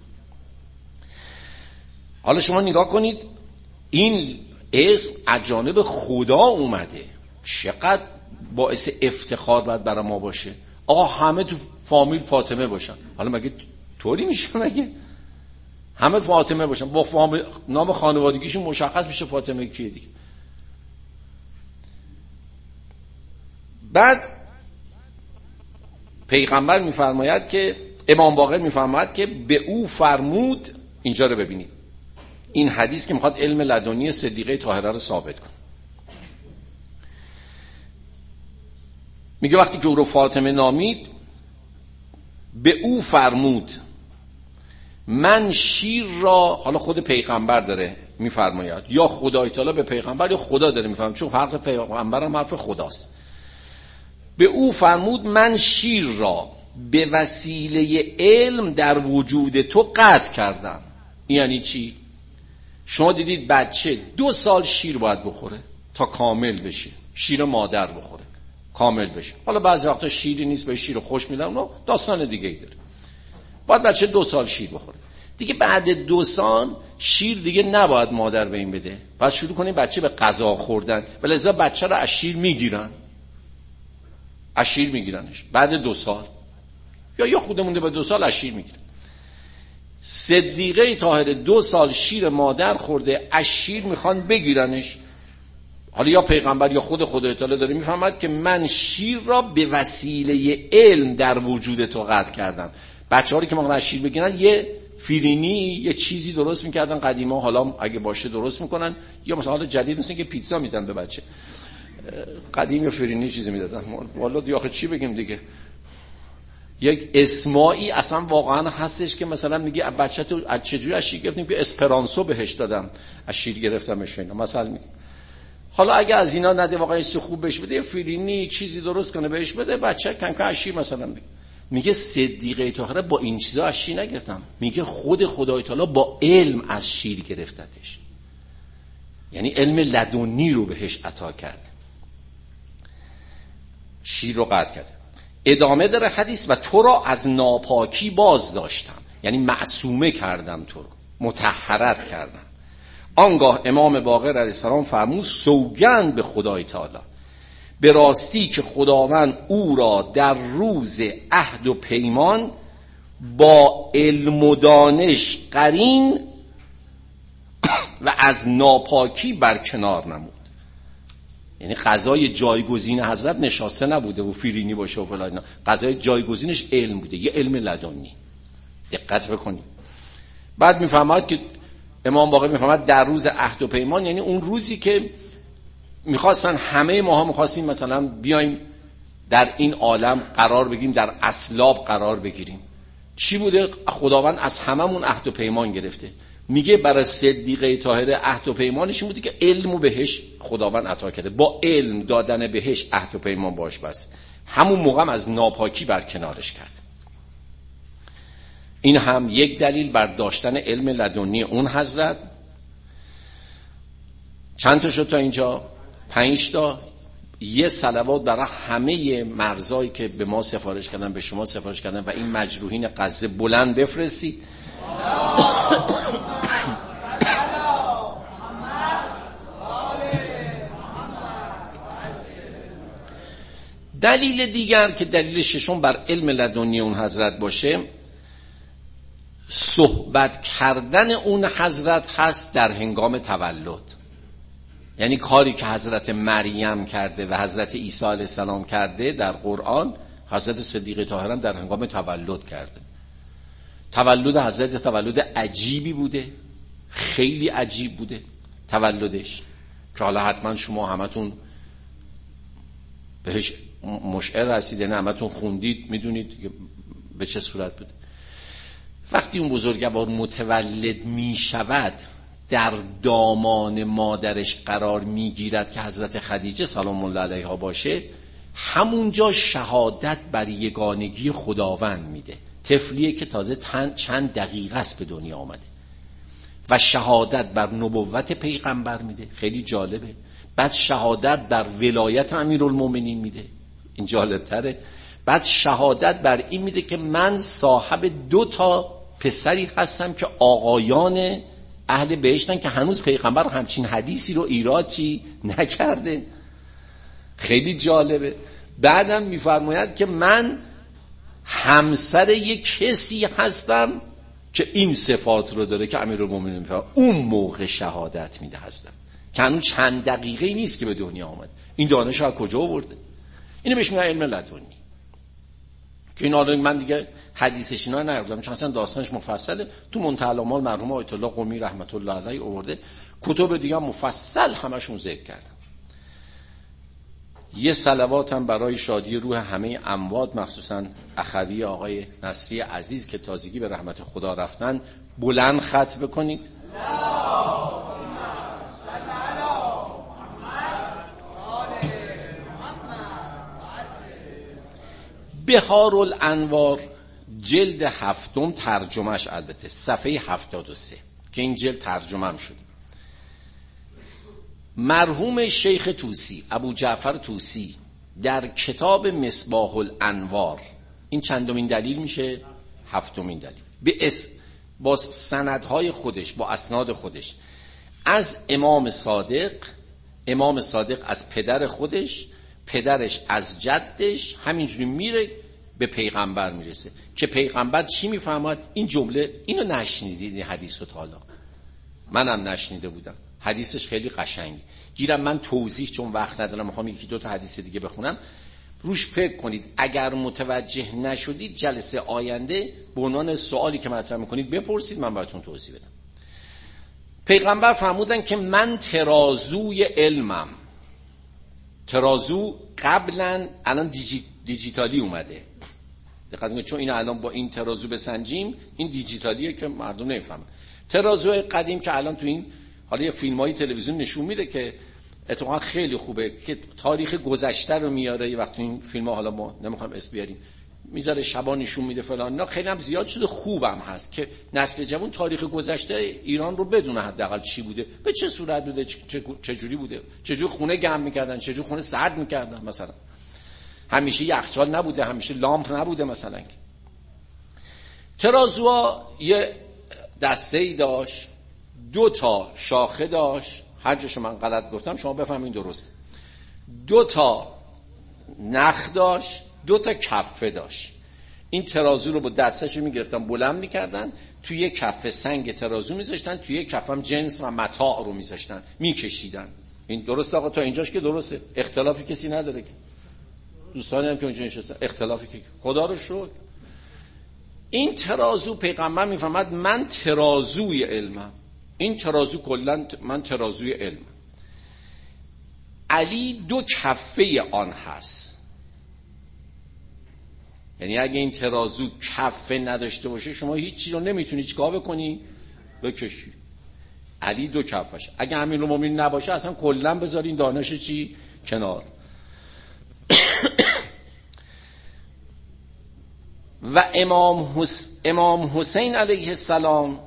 حالا شما نگاه کنید این اسم از جانب خدا اومده، چقدر باعث افتخار باید برای ما باشه. آقا همه تو فامیل فاطمه باشن. حالا مگه طوری میشه؟ مگه همه فاطمه باشن با فامیل نام خانوادگیشون مشخص میشه فاطمه کیه دیگه. بعد پیغمبر میفرماید که امام باقر میفرماید که به او فرمود، اینجا رو ببینید، این حدیث که میخواد علم لدنی صدیقه طاهره رو ثابت کنه. میگه وقتی که او رو فاطمه نامید به او فرمود من شیر را، حالا خود پیغمبر داره میفرماید یا خدای تعالی به پیغمبر یا خدا داره میفرماید، چون فرق پیغمبر هم حرف خداست. به او فرمود من شیر را به وسیله علم در وجود تو قطع کردم. یعنی چی؟ شما دیدید بچه دو سال شیر باید بخوره تا کامل بشه، شیر مادر بخوره کامل بشه. حالا بعضی وقتا شیری نیست به شیر خوش میدن، اونو داستان دیگه ای داره. باید بچه دو سال شیر بخوره دیگه. بعد دو سال شیر دیگه نباید مادر به این بده، بعد شروع کنیم بچه به غذا خوردن، ولذا بچه رو از شیر میگیرن، از شیر میگیرنش بعد دو سال، یا یا خودمونده به دو سال از شیر میگیرن. صدیقه طاهره دو سال شیر مادر خورده، از شیر میخوان بگیرنش، حالا یا پیغمبر یا خود خدای تعالی داره میفهمد که من شیر را به وسیله علم در وجود تو قطع کردم. بچه‌ها که ما شیر بگیرن یه فیرینی یه چیزی درست میکردن قدیما، حالا اگه باشه درست میکنن، یا مثلا حالا جدید مثل که پیتزا میدن به بچه. قدیم یا فیرینی چیزی میدادن. والا دیگه آخه چی بگیم دیگه. یک اسمایی اصلا واقعا هستش که مثلا میگه بچه تو از چجوری از شیر گرفتیم که اسپرانسو بهش دادم، از شیر گرفتمش. اینا مثلا میگه حالا اگه از اینا نده واقعا چیز خوب بهش بده، فیرینی چیزی درست کنه بهش بده، بچه کم کم از شیر مثلا میگه. میگه صدیقه طاهره با این چیزا از شیر نگرفتم، میگه خود خدای تعالی با علم از شیر گرفتتش، یعنی علم لدنی رو بهش عطا کرد، شیر رو قطع کرد. ادامه داره حدیث: و تو را از ناپاکی باز داشتم، یعنی معصومه کردم، تو رو مطهرت کردم. آنگاه امام باقر علیه السلام فرمود: سوگند به خدای تعالی، به راستی که خداوند او را در روز عهد و پیمان با علم و دانش قرین و از ناپاکی برکنار نمود. یعنی قضای جایگزین حضرت نشاسته نبوده و فیرینی باشه و فلان، قضای جایگزینش علم بوده، یه علم لدنی. دقت بکنید. بعد میفهمد که امام باقر میفهمد در روز عهد و پیمان، یعنی اون روزی که میخواستن همه ماها میخواستیم مثلا بیایم در این عالم قرار بگیریم، در اسلاب قرار بگیریم. چی بوده؟ خداوند از هممون عهد و پیمان گرفته. میگه برای صدیقه طاهره عهد و پیمانش این بوده که علمو بهش خداوند عطا کرده، با علم دادن بهش عهد و پیمان باش، بس همون موقع هم از ناپاکی برکنارش کرد. این هم یک دلیل بر داشتن علم لدنی اون حضرت. چند تا شد تا اینجا؟ پنج تا. یه صلوات برای همه مرزایی که به ما سفارش کردن، به شما سفارش کردن و این مجروحین غزه بلند بفرستید. دلیل دیگر که دلیل ششم بر علم لدنی اون حضرت باشه، صحبت کردن اون حضرت هست در هنگام تولد. یعنی کاری که حضرت مریم کرده و حضرت عیسی علیه السلام کرده در قرآن، حضرت صدیقه طاهره در هنگام تولد کرده. تولد حضرت تولد عجیبی بوده، خیلی عجیب بوده تولدش، که حالا حتما شما همتون بهش مشعر رسیده، نه همتون خوندید، میدونید که به چه صورت بوده. وقتی اون بزرگوار متولد می شود، در دامان مادرش قرار می گیرد که حضرت خدیجه سلام الله علیها باشه، همونجا شهادت بر یگانگی خداوند میده. طفلیه که تازه چند دقیقه است به دنیا آمده و شهادت بر نبوت پیغمبر میده، خیلی جالبه. بعد شهادت بر ولایت امیرالمومنین میده، این جالب تره. بعد شهادت بر این میده که من صاحب دو تا پسری هستم که آقایان اهل بهشتن، که هنوز پیغمبر همچین حدیثی رو ایراد چی نکرده. خیلی جالبه. بعدم میفرماید که من همسر یک کسی هستم که این صفات رو داره که امیرالمومنین میفرماید. اون موقع شهادت میده هستم که هنوز چند دقیقه نیست که به دنیا آمد. این دانش از کجا آورده؟ اینو بهش میگن علم لدنی، که این حالا من دیگه حدیثش اینا نگردم چون اصلا داستانش مفصله. تو منتهی الامال مرحوم آیت الله قمی رحمت الله علیه آورده، کتب دیگه مفصل همشون ذکر کردن. یه صلوات هم برای شادی روح همه اموات، مخصوصا اخوی آقای نصری عزیز که تازگی به رحمت خدا رفتن، بلند ختم بکنید. بهار الانوار جلد هفتم، ترجمهش البته صفحه هفتاد و سه که این جلد ترجمه هم شد. مرحوم شیخ طوسی، ابو جعفر طوسی، در کتاب مصباح الانوار، این چندمین دلیل میشه؟ هفتمین دلیل، به اس با سندهای خودش، با اسناد خودش، از امام صادق، امام صادق از پدر خودش، پدرش از جدش، همینجوری میره به پیغمبر میرسه که پیغمبر چی میفهمد؟ این جمله، اینو نشنیدید این حدیث رو تا حالا؟ منم نشنیده بودم. حدیثش خیلی قشنگی. گیرم من توضیح چون وقت ندارم میخوام یکی دو تا حدیث دیگه بخونم، روش فکر کنید. اگر متوجه نشدید جلسه آینده به عنوان سوالی که مطرح میکنید بپرسید، من براتون توضیح بدم. پیغمبر فرمودن که من ترازوی علمم. ترازو قبلا الان دیجی دیجیتالی اومده، دقت کنید، چون این الان با این ترازو بسنجیم این دیجیتالیه که مردم نمیفهمن. ترازو قدیم که الان تو این حالا یه فیلمای تلویزیون نشون میده که اتفاقا خیلی خوبه که تاریخ گذشته رو میاره. یه وقت این فیلم‌ها حالا ما نمیخوایم اسم بیاریم میذاره شبا نشون میده فلان، اینا خیلی هم زیاد شده، خوبم هست که نسل جوان تاریخ گذشته ایران رو بدونه حداقل چی بوده، به چه صورت بوده، چه جوری بوده، چه جوری خونه گرم میکردن، چه جوری خونه سرد میکردن، مثلا همیشه یخچال نبوده، همیشه لامپ نبوده. مثلا ترازوها یه دسته‌ای داشت، دو تا شاخه داشت، هر جاشو من غلط گفتم شما بفهمین درست، دو تا نخ داشت، دو تا کفه داشت. این ترازو رو با دستشو میگرفتن بلند میکردن، توی یک کفه سنگ ترازو میذاشتن، توی یک کفه هم جنس و متاع رو میذاشتن میکشیدن. این درست آقا؟ تا اینجاش که درسته، اختلافی کسی نداره که، دوستانی هم که اونجا نشستن اختلافی که خدا رو شکر. این ترازو پیغمبر میفرماد من ترازوی علمم. این ترازو کلا من ترازوی علمم. علی دو کفه آن هست، یعنی اگه این ترازو کفه نداشته باشه شما هیچی رو نمیتونی چیکار بکنی بکشی. علی دو کفش، اگه همین رو مومن نباشه اصلا کلا بذارین دانش چی کنار. و امام حس... امام حسین علیه السلام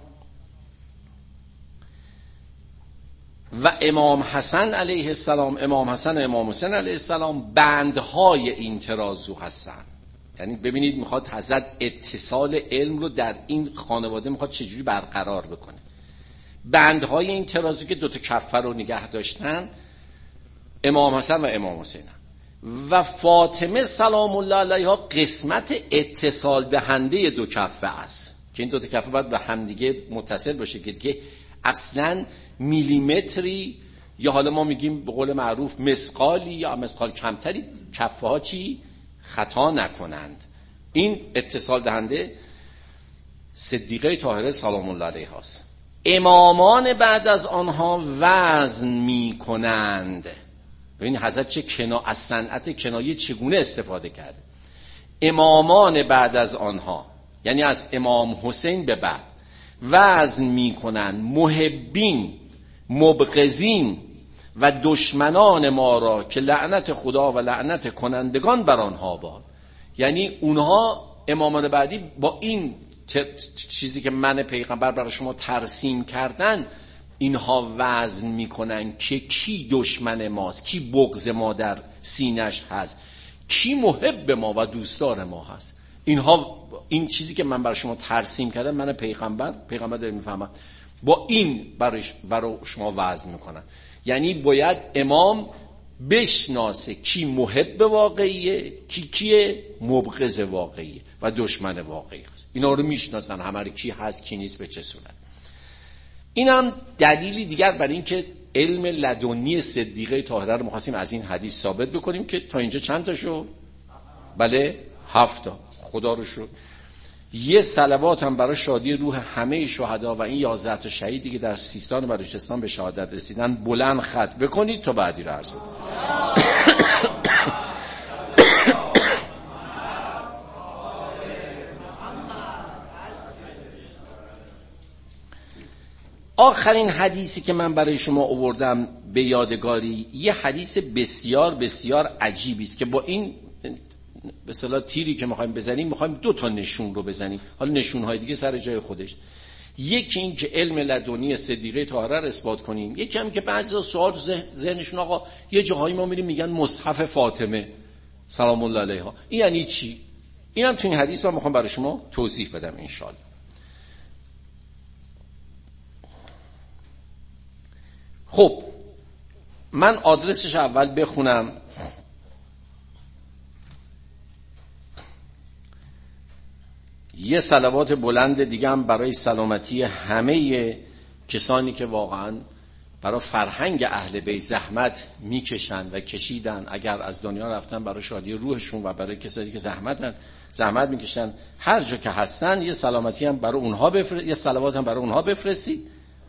و امام حسن علیه السلام، امام حسن و امام حسین علیه السلام بندهای این ترازو هستن. یعنی ببینید میخواد حضرت اتصال علم رو در این خانواده میخواد چجوری برقرار بکنه. بندهای این ترازو که دوتا کفه رو نگه داشتن امام حسن و امام حسین و فاطمه سلام الله علیها قسمت اتصال دهنده دو کفه است که این دوتا کفه باید به همدیگه متصل باشه که که اصلا میلیمتری یا حالا ما میگیم به قول معروف مسقالی یا مسقال کمتری کفه ها چی خطا نکنند. این اتصال دهنده صدیقه طاهره سلام الله علیها است. امامان بعد از آنها وزن میکنند. ببین حضرت چه کنا از صنعت کنایه چگونه استفاده کرده. امامان بعد از آنها یعنی از امام حسین به بعد وزن میکنند، محبین مبغضین و دشمنان ما را که لعنت خدا و لعنت کنندگان بر آنها باد. یعنی اونها امامان بعدی با این چیزی که من پیغمبر برای شما ترسیم کردن اینها وزن میکنن که کی دشمن ماست، کی بغض ما در سینش هست، کی محب ما و دوستدار ما هست. اینها این چیزی که من برای شما ترسیم کردم من پیغمبر پیغمبر داره میفهمم با این برای برای شما وزن میکنن. یعنی باید امام بشناسه کی محب واقعیه، کی کیه مبغض واقعیه و دشمن واقعی هست. اینا رو میشناسن همه، کی هست کی نیست به چه صورت. این هم دلیلی دیگر برای این که علم لدنی صدیقه طاهره رو می‌خواستیم از این حدیث ثابت بکنیم که تا اینجا چند تا شد؟ بله هفت تا. خدا رو شکر. یه صلوات هم برای شادی روح همه شهدا و این یازده تا شهیدی که در سیستان و بلوچستان به شهادت رسیدن بلند خط بکنید تا بعدی رو عرض کنید. آخرین حدیثی که من برای شما آوردم به یادگاری یه حدیث بسیار بسیار عجیبی است که با این به اصطلاح تیری که می‌خوایم بزنیم می‌خوایم دو تا نشون رو بزنیم. حالا نشون‌های دیگه سر جای خودش. یکی این که علم لدنی صدیقه طاهره رو اثبات کنیم، یکی هم که بعضی سوال ذهنشون آقا یه جاهایی ما میریم میگن مصحف فاطمه سلام الله علیها، این یعنی چی؟ اینم تو این حدیث من می‌خوام برای شما توضیح بدم ان شاء الله. خب من آدرسش اول بخونم. یه صلوات بلند دیگه هم برای سلامتی همه کسانی که واقعا برای فرهنگ اهل بیت زحمت میکشن و کشیدن، اگر از دنیا رفتن برای شادی روحشون و برای کسایی که زحمتن زحمت میکشن، هر جا که هستن یه سلامتی هم برای اونها بفرست، یه صلوات هم برای اونها بفرستید.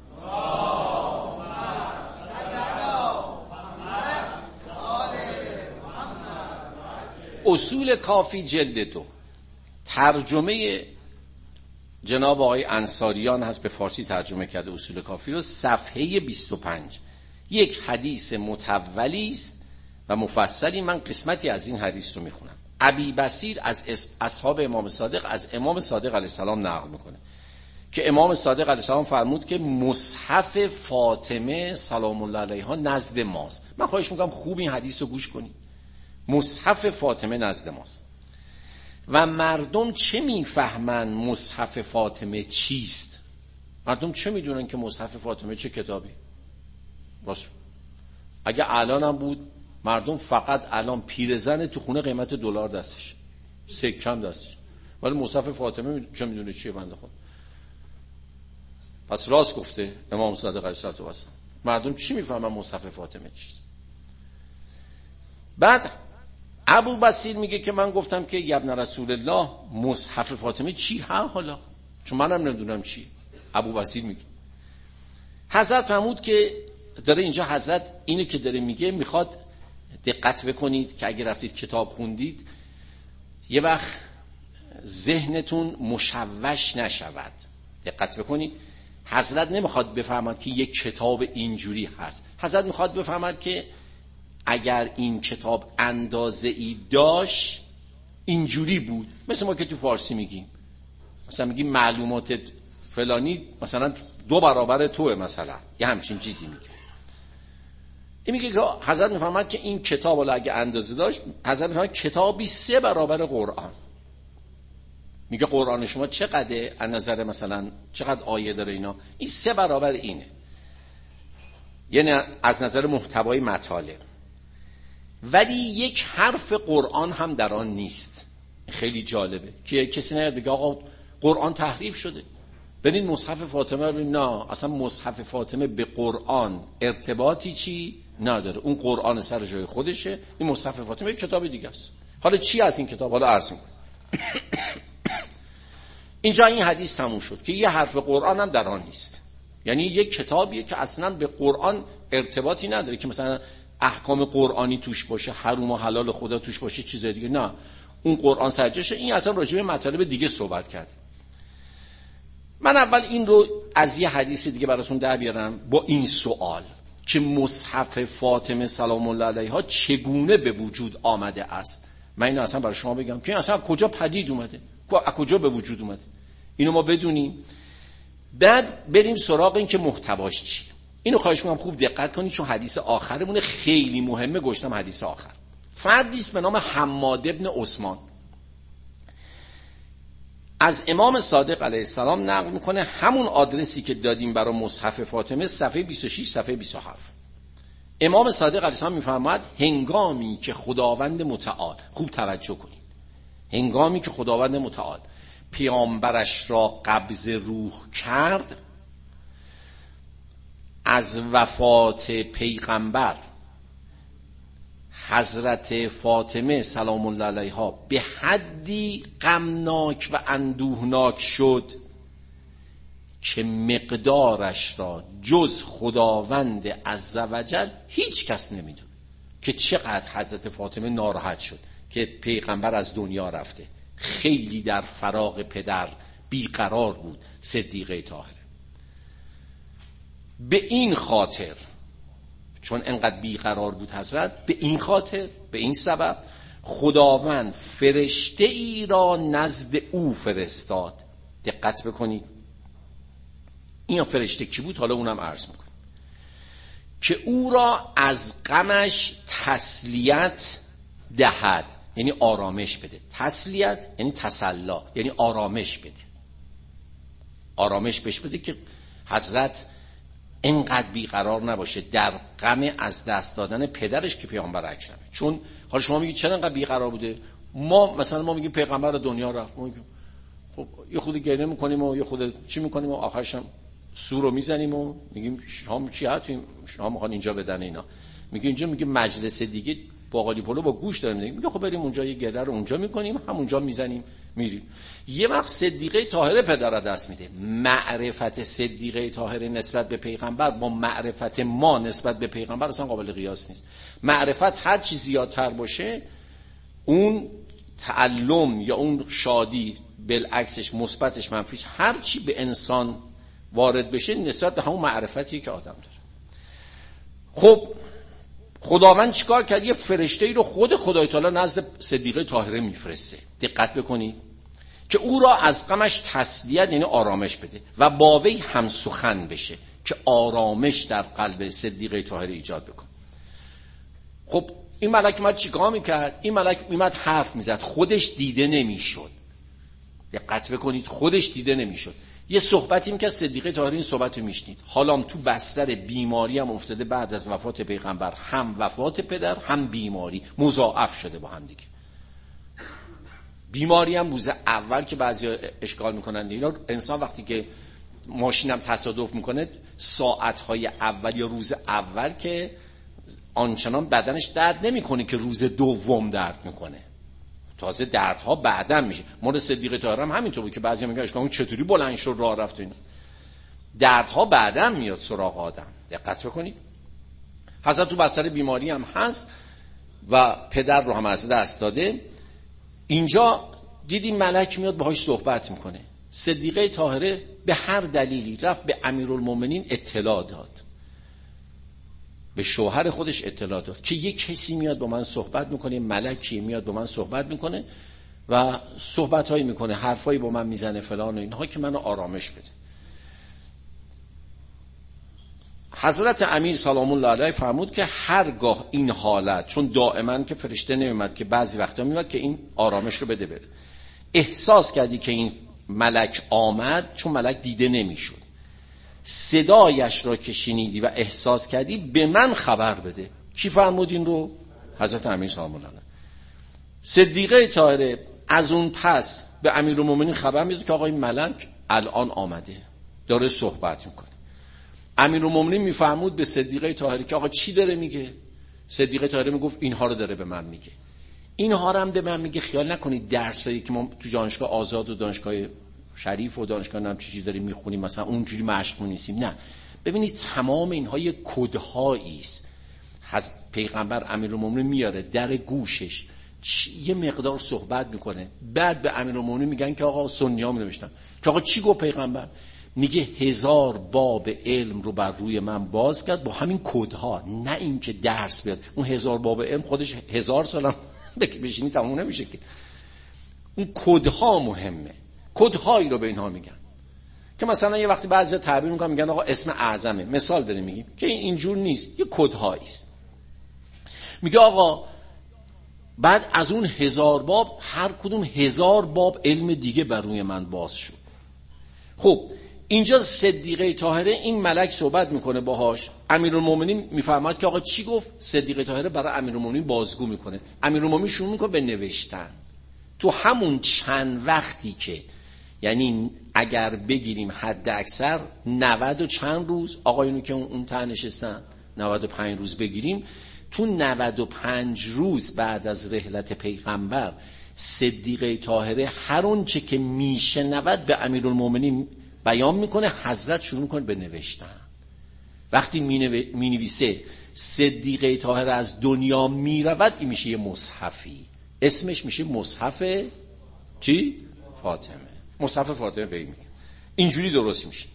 اصول کافی جلد دو، ترجمه جناب آقای انصاریان هست، به فارسی ترجمه کرده اصول کافی رو، صفحه بیست و پنج. یک حدیث متولی است و مفصلی. من قسمتی از این حدیث رو میخونم. ابی بصیر از اصحاب امام صادق از امام صادق علیه السلام نقل میکنه که امام صادق علیه السلام فرمود که مصحف فاطمه سلام الله علیها نزد ماست. من خواهش میکنم خوب این حدیث رو گوش کنید. مصحف فاطمه نزد ماست و مردم چه میفهمن مصحف فاطمه چیست؟ مردم چه میدونن که مصحف فاطمه چه کتابی؟ باشه، اگه الان هم بود مردم فقط الان پیرزن تو خونه قیمت دلار دستش، سکم دستش، ولی مصحف فاطمه چه میدونه چیه بنده خود؟ پس راست گفته امام صادق علیه السلام. مردم چی میفهمن مصحف فاطمه چیست؟ بعد ابو بصیر میگه که من گفتم که ابن رسول الله مصحف فاطمه چی؟ ها حالا چون منم نمیدونم چی. ابو بصیر میگه حضرت فرمود که داره اینجا حضرت اینو که داره میگه میخواد دقت بکنید که اگه رفتید کتاب خوندید یه وقت ذهنتون مشوش نشود. دقت بکنید، حضرت نمیخواد بفهمد که یک کتاب اینجوری هست. حضرت میخواد بفهمد که اگر این کتاب اندازه ای داشت اینجوری بود. مثل ما که تو فارسی میگیم، مثلا میگیم معلومات فلانی مثلا دو برابر توه، مثلا یه همچین چیزی میگه. این میگه که حضرت میفهمد که این کتاب حالا اگه اندازه داشت، حضرت میفهمد کتابی سه برابر قرآن. میگه قرآن شما چقدره از نظر مثلا چقدر آیه داره اینا؟ این سه برابر اینه، یعنی از نظر محتوای مطالب. ولی یک حرف قرآن هم در آن نیست. خیلی جالبه که کسی نیاد بگه آقا قرآن تحریف شده، برین مصحف فاطمه رو ببین. نه، اصلا مصحف فاطمه به قرآن ارتباطی چی نداره. اون قرآن سر جای خودشه، این مصحف فاطمه یک کتاب دیگه است. حالا چی از این کتاب؟ حالا عرض می‌کنم. اینجا این حدیث تموم شد که یه حرف قرآن هم در آن نیست. یعنی یک کتابیه که اصلا به قرآن ارتباطی نداره که مثلا احکام قرآنی توش باشه، حرام و حلال خدا توش باشه، چیز دیگه. نه، اون قرآن سرجشه. این اصلا راجع به مطالب دیگه صحبت کرد. من اول این رو از یه حدیث دیگه براتون در بیارم با این سوال که مصحف فاطمه سلام الله علیها چگونه به وجود آمده است. من اینو اصلا برای شما بگم که اصلا کجا پدید اومده، از کجا به وجود اومده، اینو ما بدونیم. بعد بریم سراغ این که محتواش چیه. اینو خواهش می‌کنم خوب دقت کنید چون حدیث آخرمون خیلی مهمه. گشتم حدیث آخر. فردی است به نام حماد ابن عثمان از امام صادق علیه السلام نقل میکنه، همون آدرسی که دادیم برای مصحف فاطمه، صفحه بیست و شش صفحه بیست و هفت. امام صادق علیه السلام میفرماید هنگامی که خداوند متعال، خوب توجه کنید، هنگامی که خداوند متعال پیامبرش را قبض روح کرد، از وفات پیغمبر حضرت فاطمه سلام الله علیها به حدی غمناک و اندوهناک شد که مقدارش را جز خداوند عزوجل هیچ کس نمیدونه که چقدر حضرت فاطمه ناراحت شد که پیغمبر از دنیا رفته. خیلی در فراق پدر بیقرار بود صدیقه طاهره. به این خاطر، چون انقدر بیقرار بود حضرت، به این خاطر، به این سبب خداوند فرشته ای را نزد او فرستاد. دقت بکنید این فرشته کی بود؟ حالا اونم عرض میکنم. که او را از غمش تسلیت دهد، یعنی آرامش بده. تسلیت یعنی تسلا، یعنی آرامش بده. آرامش بهش بده که حضرت اینقدر بیقرار نباشه در غم از دست دادن پدرش که پیامبر اکرمه. چون حالا شما میگید چرا اینقدر بیقرار بوده؟ ما مثلا ما میگیم پیغمبر دنیا رفت، ما میگیم خب یه خود گریه میکنیم و یه خود چی میکنیم و آخرش هم سو رو میزنیم و میگیم شام چی هستیم، شام میخوان اینجا بدن اینا. میگه اینجا میگه مجلس دیگه باقالی پلو با گوش داریم میگه. میگه خب بریم اونجا یه گله رو اونجا میکنیم، همونجا میزنیم میریم. یه وقت صدیقه طاهره پدر را دست میده. معرفت صدیقه طاهره نسبت به پیغمبر با معرفت ما نسبت به پیغمبر اصلا قابل قیاس نیست. معرفت هر چی زیادتر باشه اون تعلم یا اون شادی بالعکسش مثبتش منفیش هر چی به انسان وارد بشه نسبت به همون معرفتی که آدم داره. خب خداوند چیکار کرد؟ یه فرشته‌ای رو خود خدای تعالی نزد صدیقه طاهره میفرسته. دقت بکنید که او را از غمش تسلیت یعنی آرامش بده و با وی هم سخن بشه که آرامش در قلب صدیقه طاهره ایجاد بکنه. خب این ملک اومد چیکار میکرد؟ این ملک اومد حرف میزد، خودش دیده نمیشد. دقت بکنید خودش دیده نمیشد. یه صحبتی میکرد صدیقه طاهره این صحبت رو میشنید. حالا تو بستر بیماری هم افتاده بعد از وفات پیغمبر، هم وفات پدر هم بیماری مضاعف شده با هم دیگه. بیماری هم روز اول که بعضیا اشکال میکنن اینا، انسان وقتی که ماشینم تصادف میکنه ساعتهای اول یا روز اول که آنچنان بدنش درد نمیکنه که روز دوم درد میکنه، تازه دردها بعدا میشه. مورد صدیقه طاهره هم همینطور بود که بعضیا میگن اشکال چطوری بلند شد راه رفت اینا. دردها بعدا میاد سراغ آدم. دقت بکنید حضرت تو بستر بیماری هم هست و پدر رو هم از دست داده. اینجا دیدیم ملک میاد باهاش صحبت میکنه. صدیقه طاهره به هر دلیلی رفت به امیرالمومنین اطلاع داد، به شوهر خودش اطلاع داد که یه کسی میاد با من صحبت میکنه، ملکی میاد با من صحبت میکنه و صحبتایی میکنه، حرفایی با من میزنه فلان و اینها که منو آرامش بده. حضرت امیر سلام الله علیه فرمود که هرگاه این حالت، چون دائما که فرشته نمیاد که بعضی وقتا میاد که این آرامش رو بده بره، احساس کردی که این ملک آمد، چون ملک دیده نمیشد، صدایش را که شنیدی و احساس کردی به من خبر بده. کی فرمود این رو؟ حضرت امیر سلام الله علیه. صدیقه طاهره از اون پس به امیرالمومنین خبر میده که آقا این ملک الان آمده داره صحبت میکنه. امیرالمومنین میفرمود به صدیقه طاهره که آقا چی داره میگه؟ صدیقه طاهره میگفت اینها رو داره به من میگه. اینها رو هم به من میگه. خیال نکنید درسایی که ما تو دانشگاه آزاد و دانشگاه شریف و دانشگاه نم چیزی داریم میخونیم مثلا اونجوری مشق نیستیم، نه. ببینید تمام اینها یه کدهایی است. حضرت پیغمبر امیرالمومنین میاره در گوشش یه مقدار صحبت میکنه، بعد به امیرالمومنین میگن که آقا سنی‌ها نوشتن که آقا چی گفت پیغمبر؟ میگه هزار باب علم رو بر روی من باز کرد با همین کدها، نه این که درس بیاد. اون هزار باب علم خودش هزار سالم بشینی تموم نمیشه که. اون کدها مهمه. کدهایی رو به اینها میگن که مثلا یه وقتی بعضی تعبیر میکنن میگن آقا اسم اعظمه، مثال داریم میگیم که این اینجور نیست، یه کدهایی است. میگه آقا بعد از اون هزار باب هر کدوم هزار باب علم دیگه بر روی من باز شد. خب اینجا صدیقه طاهره این ملک صحبت میکنه باهاش. امیرالمومنین میفرماد که آقا چی گفت؟ صدیقه طاهره برای امیرالمومنین بازگو میکنه. امیرالمومنین شروع میکنه به نوشتن. تو همون چند وقتی که یعنی اگر بگیریم حد اکثر نود و چند روز، آقایونی که اون ته نشستن نود و پنج روز بگیریم، تو نود و پنج روز بعد از رحلت پیغمبر صدیقه طاهره هر اون چه که میشنود به امیرالمومنین بیان میکنه. حضرت شروع میکنه به نوشتن. وقتی مینویسه صدیقه طاهره از دنیا میرود، این میشه یه مصحفی، اسمش میشه مصحف چی؟ فاطمه. مصحف فاطمه به این میگه. اینجوری درست میشه.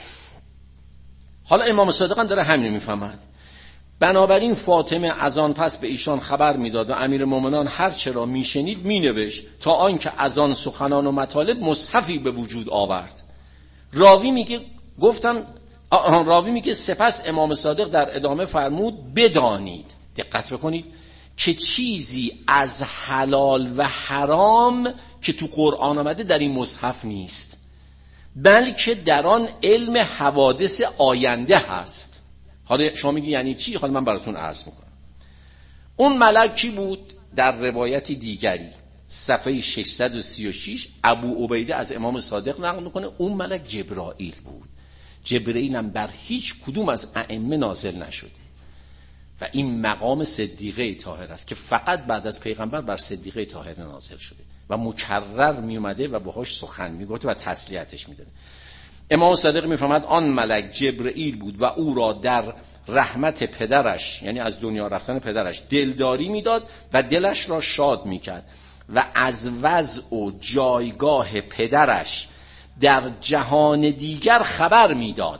حالا امام صادق هم داره همین میفهمد. بنابراین فاطمه از آن پس به ایشان خبر میداد و امیر مومنان هر چه را میشنید مینوشت تا آنکه از آن سخنان و مطالب مصحفی به وجود آورد. راوی میگه گفتم راوی میگه سپس امام صادق در ادامه فرمود بدانید، دقت بکنید، که چیزی از حلال و حرام که تو قرآن آمده در این مصحف نیست، بلکه در آن علم حوادث آینده هست. حالا شما میگی یعنی چی؟ حالا من براتون عرض میکنم. اون ملک کی بود؟ در روایتی دیگری صفحه ششصد و سی و شش ابو عبیده از امام صادق نقل میکنه اون ملک جبرائیل بود. جبرئیل هم بر هیچ کدوم از ائمه نازل نشده و این مقام صدیقه طاهر است که فقط بعد از پیغمبر بر صدیقه طاهر نازل شده و مکرر می اومده و باهاش سخن میگفته و تسلیتش میداده. امام صادق میفهمد آن ملک جبرئیل بود و او را در رحمت پدرش، یعنی از دنیا رفتن پدرش، دلداری میداد و دلش را شاد میکرد و از وضع و جایگاه پدرش در جهان دیگر خبر میداد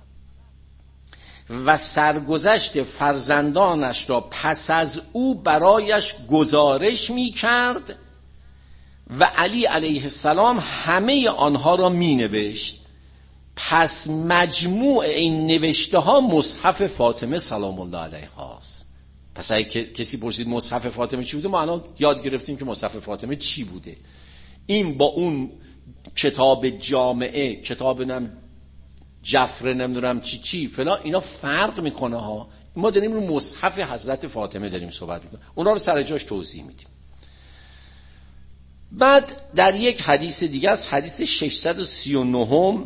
و سرگذشت فرزندانش را پس از او برایش گزارش میکرد و علی علیه السلام همه آنها را مینوشت. پس مجموع این نوشته ها مصحف فاطمه سلام الله علیها است. پس اگه کسی پرسید مصحف فاطمه چی بوده، ما الان یاد گرفتیم که مصحف فاطمه چی بوده. این با اون کتاب جامعه، کتاب نم جفر نمیدونم چی چی فلان، اینا فرق میکنه ها. ما داریم رو مصحف حضرت فاطمه داریم صحبت میکنیم، اونا رو سر جاش توضیح میدیم. بعد در یک حدیث دیگه از حدیث ششصد و سی و نه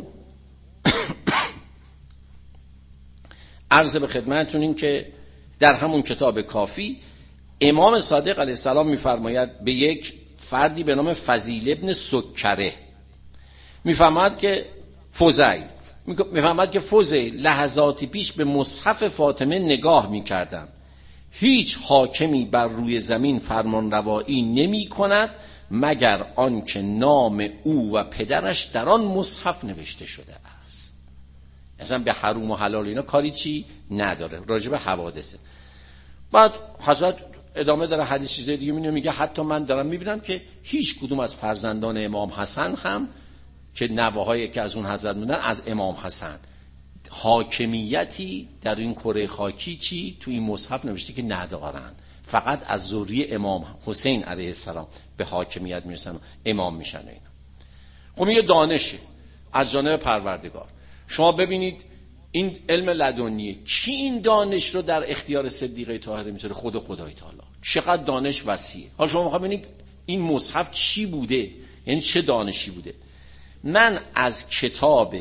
عرض به خدمتتون این که در همون کتاب کافی امام صادق علیه السلام میفرماید به یک فردی به نام فضیل ابن سکره، میفرماید که فضیل میفرماید که فضیل لحظاتی پیش به مصحف فاطمه نگاه میکردم، هیچ حاکمی بر روی زمین فرمان روایی نمی کند مگر آنکه نام او و پدرش در آن مصحف نوشته شده است. اصلا به حروم و حلال اینا کاری چی نداره، راجع به حوادثه. بعد حضرت ادامه داره حدیث چیز دیگه میونه، میگه حتی من دارم میبینم که هیچ کدوم از فرزندان امام حسن هم که نوه‌هایی که از اون حضرت موندن از امام حسن حاکمیتی در این کره خاکی چی تو این مصحف نوشته که ندارن، فقط از ذریه امام حسین علیه السلام به حاکمیت میرسن و امام میشن اینا. خب این دانشه از جانب پروردگار. شما ببینید این علم لدنیه، کی این دانش رو در اختیار صدیقه طاهره میذاره؟ خود خدای تعالی. چقدر دانش وسیعه. حالا شما میخواید ببینید این مصحف چی بوده، یعنی چه دانشی بوده. من از کتاب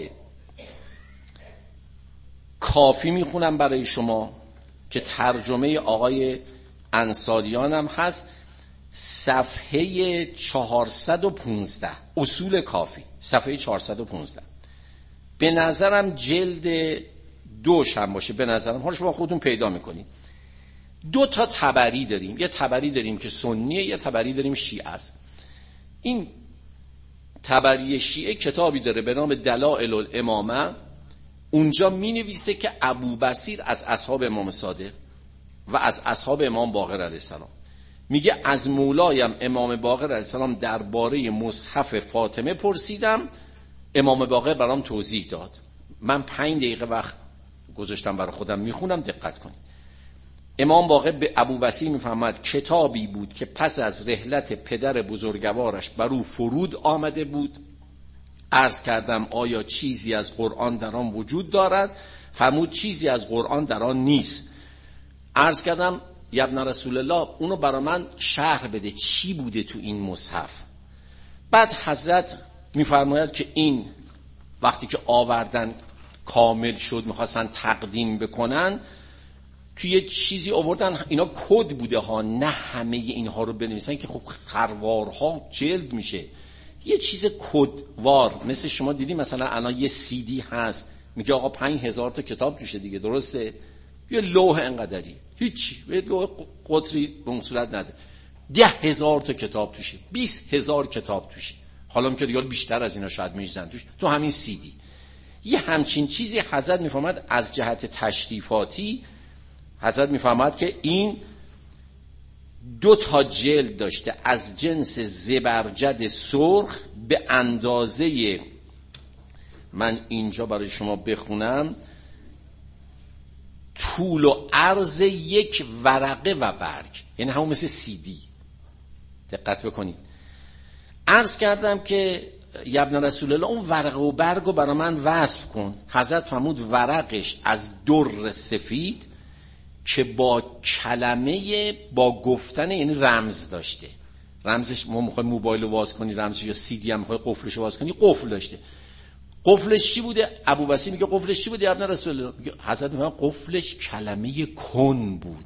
کافی میخونم برای شما که ترجمه آقای انصاریان هم هست، صفحه چهارصد و پانزده، اصول کافی صفحه چهارصد و پانزده. به نظرم جلد دوش هم باشه، به نظرم. حالا شما خودتون پیدا میکنید. دو تا تبری داریم، یه تبری داریم که سنیه، یه تبری داریم شیعه است. این تبری شیعه کتابی داره به نام دلائل الامامه، اونجا می نویسه که ابو بصیر از اصحاب امام صادق و از اصحاب امام باقر علیه السلام میگه از مولایم امام باقر علیه السلام درباره مصحف فاطمه پرسیدم، امام باقر برام توضیح داد. من پنج دقیقه وقت گذاشتم برای خودم میخونم، دقت کنید. امام باقر به ابو بصیر میفهمد کتابی بود که پس از رحلت پدر بزرگوارش بر او فرود آمده بود. عرض کردم آیا چیزی از قرآن در آن وجود دارد؟ فرمود چیزی از قرآن در آن نیست. عرض کردم یا ابن رسول الله اونو برای من شرح بده، چی بوده تو این مصحف؟ بعد حضرت میفرماید که این وقتی که آوردن کامل شد میخواستن تقدیم بکنن، توی یه چیزی آوردن، اینا کد بوده ها، نه همه اینها رو بنویسن که خب خروارها جلد میشه. یه چیز کدوار، مثل شما دیدی مثلا الان یه سی دی هست میگه آقا پنج هزار تا کتاب توشه دیگه، درسته؟ یه لوح انقدری، هیچی، یه لوح قطری به اون صورت نده، ده هزار تا کتاب توشه، بیست هزار کتاب توشه، حالا که دیگه بیشتر از اینا شاید میریزن توش، تو همین سی دی. یه همچین چیزی حضرت میفهمد از جهت تشریفاتی، حضرت میفهمد که این دو تا جلد داشته از جنس زبرجد سرخ به اندازه، من اینجا برای شما بخونم، طول و عرض یک ورقه و برگ، یعنی همون مثل سی دی. دقت بکنید. عرض کردم که یا ابن رسول الله اون ورقه و برگ رو برای من وصف کن. حضرت فرمود ورقش از در سفید که با کلمه، با گفتن، یعنی رمز داشته. رمزش ما میخوایم موبایل رو باز کنی رمزش، یا سی دی هم میخوای قفلش رو باز کنی قفل داشته. قفلش چی بوده؟ ابوبصیر میگه قفلش چی بوده ابن رسول الله؟ میگه حضرت میگه قفلش کلمه کن بود.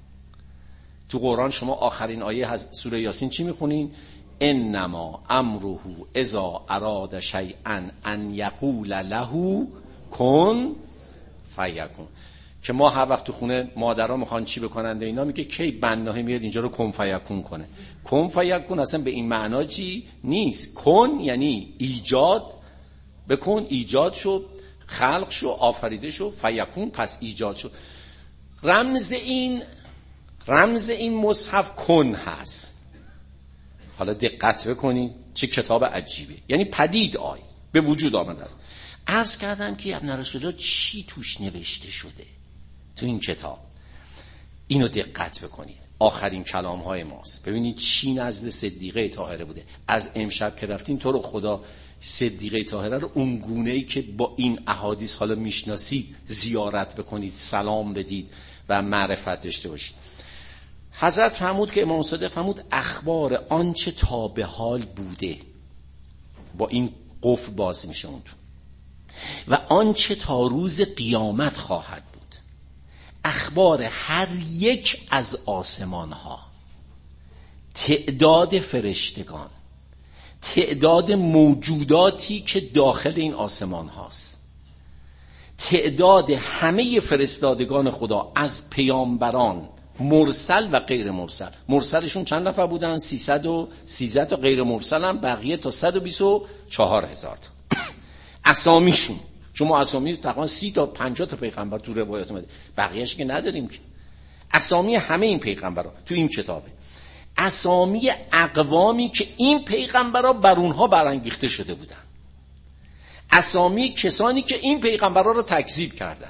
تو قرآن شما آخرین آیه از سوره یاسین چی میخونین؟ انما امره اذا اراد شیئا ان یقول له کن فیکون. که ما هر وقت تو خونه مادرها میخوان چی بکنند اینا، میگه کی بناهی میاد اینجا رو کن فیکون کنه. کن فیکون اصلا به این معنا چی نیست. کن یعنی ایجاد، بکن ایجاد شو، خلق شو، آفریده شو، فیکون پس ایجاد شو. رمز این رمز این مصحف کن هست. حالا دقت بکنید چه کتاب عجیبه، یعنی پدید آی به وجود آمده است. عرض کردم که ابن رسول الله چی توش نوشته شده تو این کتاب، اینو دقت بکنید. آخرین کلام های ماست. ببینید چی نزد صدیقه طاهره بوده. از امشب که رفتین تو رو خدا صدیقه طاهره رو اون گونه‌ای که با این احادیث حالا میشناسید زیارت بکنید، سلام بدید و معرفت داشته باشید. حضرت فرمود که امام صادق فرمود اخبار آنچه تا به حال بوده با این قفل باز میشه اون تو، و آنچه تا روز قیامت خواهد بود، اخبار هر یک از آسمان ها، تعداد فرشتگان، تعداد موجوداتی که داخل این آسمان هاست، تعداد همه فرستادگان خدا از پیامبران مرسل و غیر مرسل. مرسلشون چند نفر بودن؟ سیصد و سیزده تا، غیر مرسل هم بقیه تا صد و بیست و چهار هزار تا. اسامیشون شما اسامی تقریبا سی تا پنجاه تا پیغمبر تو روایات اومده، بقیه‌اش که نداریم که. اسامی همه این پیغمبرا تو این کتابه. اسامی اقوامی که این پیغمبرا بر اونها برانگیخته شده بودن. اسامی کسانی که این پیغمبرا رو تکذیب کردن.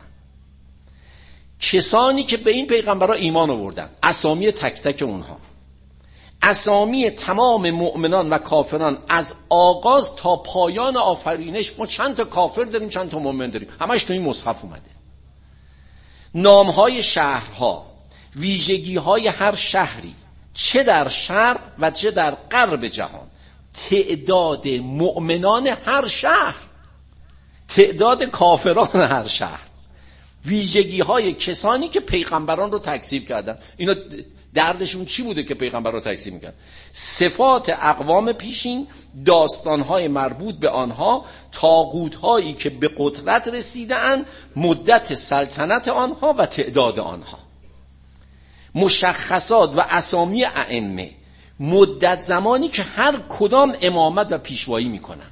کسانی که به این پیغمبرها ایمان آوردن، اسامی تک تک اونها. اسامی تمام مؤمنان و کافران از آغاز تا پایان آفرینش. ما چند تا کافر داریم، چند تا مؤمن داریم، همش تو این مصحف اومده. نامهای شهرها، ویژگی‌های هر شهری، چه در شرق و چه در غرب جهان، تعداد مؤمنان هر شهر، تعداد کافران هر شهر، ویژگی های کسانی که پیغمبران رو تکذیب کردن. اینا دردشون چی بوده که پیغمبر رو تکذیب میکرد؟ صفات اقوام پیشین، داستان های مربوط به آنها، طاغوت هایی که به قدرت رسیدن، مدت سلطنت آنها و تعداد آنها، مشخصات و اسامی ائمه، مدت زمانی که هر کدام امامت و پیشوایی میکنن،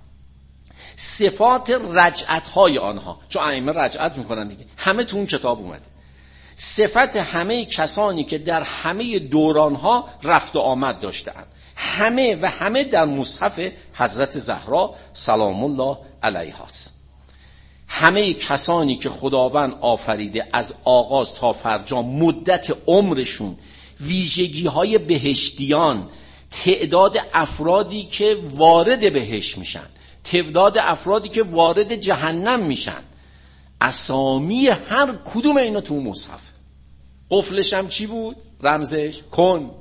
صفات رجعت‌های آنها، چون ائمه رجعت میکنن دیگه، همه تو اون کتاب اومده. صفت همه کسانی که در همه دورانها رفت و آمد داشتند، همه و همه در مصحف حضرت زهرا سلام الله علیها است. همه کسانی که خداوند آفریده از آغاز تا فرجام، مدت عمرشون، ویژگی‌های بهشتیان، تعداد افرادی که وارد بهشت میشن، تعداد افرادی که وارد جهنم میشن، اسامی هر کدوم اینا تو مصحف. قفلش هم چی بود؟ رمزش کن.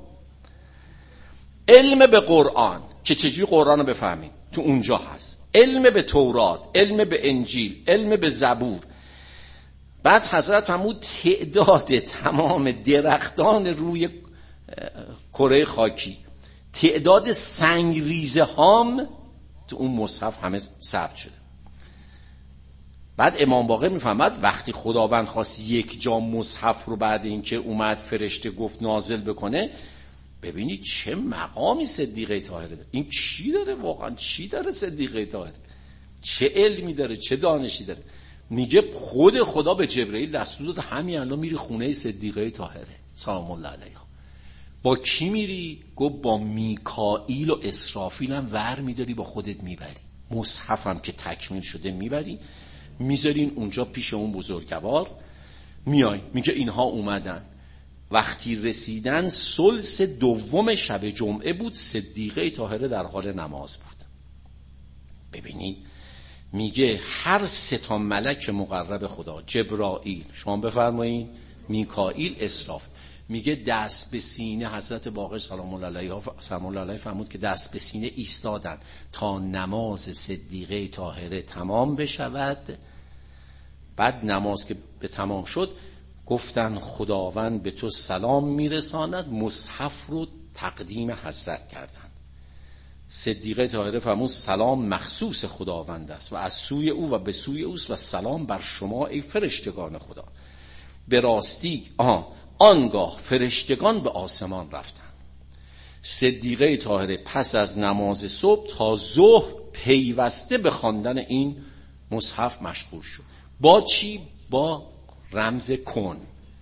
علم به قرآن که چجوری قرآن رو بفهمیم تو اونجا هست. علم به تورات، علم به انجیل، علم به زبور. بعد حضرت فرمود تعداد تمام درختان روی کره خاکی، تعداد سنگریزه هام تو اون مصحف همه ثبت شده. بعد امام باقر میفهمد وقتی خداوند خواست یک جا مصحف رو بعد اینکه اومد فرشته گفت نازل بکنه، ببینید چه مقامی صدیقه طاهره داره. این چی داره واقعا؟ چی داره صدیقه طاهره؟ چه علمی داره، چه دانشی داره؟ میگه خود خدا به جبرئیل دستور داد همین الان میری خونه صدیقه طاهره سلام الله علیها. با کی میری؟ گفت با میکائیل و اسرافیل هم ور میداری با خودت میبری. مصحف هم که تکمیل شده میبری، میذارین اونجا پیش اون بزرگوار. میای میگه اینها اومدن. وقتی رسیدن ثلث دوم شب جمعه بود، صدیقه طاهره در حال نماز بود. ببینید میگه هر سه تا ملک مقرب خدا، جبرائیل، شما بفرمایید، میکائیل، اسرافیل، میگه دست به سینه، حضرت باقر سلام الله علیه سلام الله علیه فرمود که دست به سینه ایستادن تا نماز صدیقه طاهره تمام بشود. بعد نماز که به تمام شد گفتن خداوند به تو سلام میرساند، مصحف رو تقدیم حضرت کردن. صدیقه طاهره فرمود سلام مخصوص خداوند است و از سوی او و به سوی اوست و سلام بر شما ای فرشتگان خدا. به راستی آه آنگاه فرشتگان به آسمان رفتن. صدیقه طاهره پس از نماز صبح تا ظهر پیوسته به خواندن این مصحف مشغول شد. با چی؟ با رمز کن.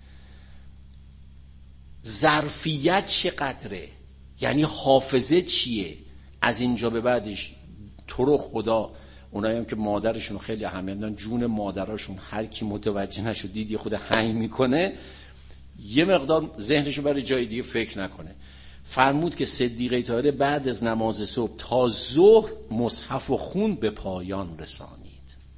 ظرفیت چقدره؟ یعنی حافظه چیه؟ از اینجا به بعدش تو رو خدا، اونایی هم که مادرشون خیلی اهمیت میدن، جون مادرشون هر کی متوجه نشد دید یه خود هنگ میکنه، یه مقدار ذهنشو برای جای دیگه فکر نکنه. فرمود که صدیقه طاهره بعد از نماز صبح تا ظهر مصحف و خون به پایان رسانید.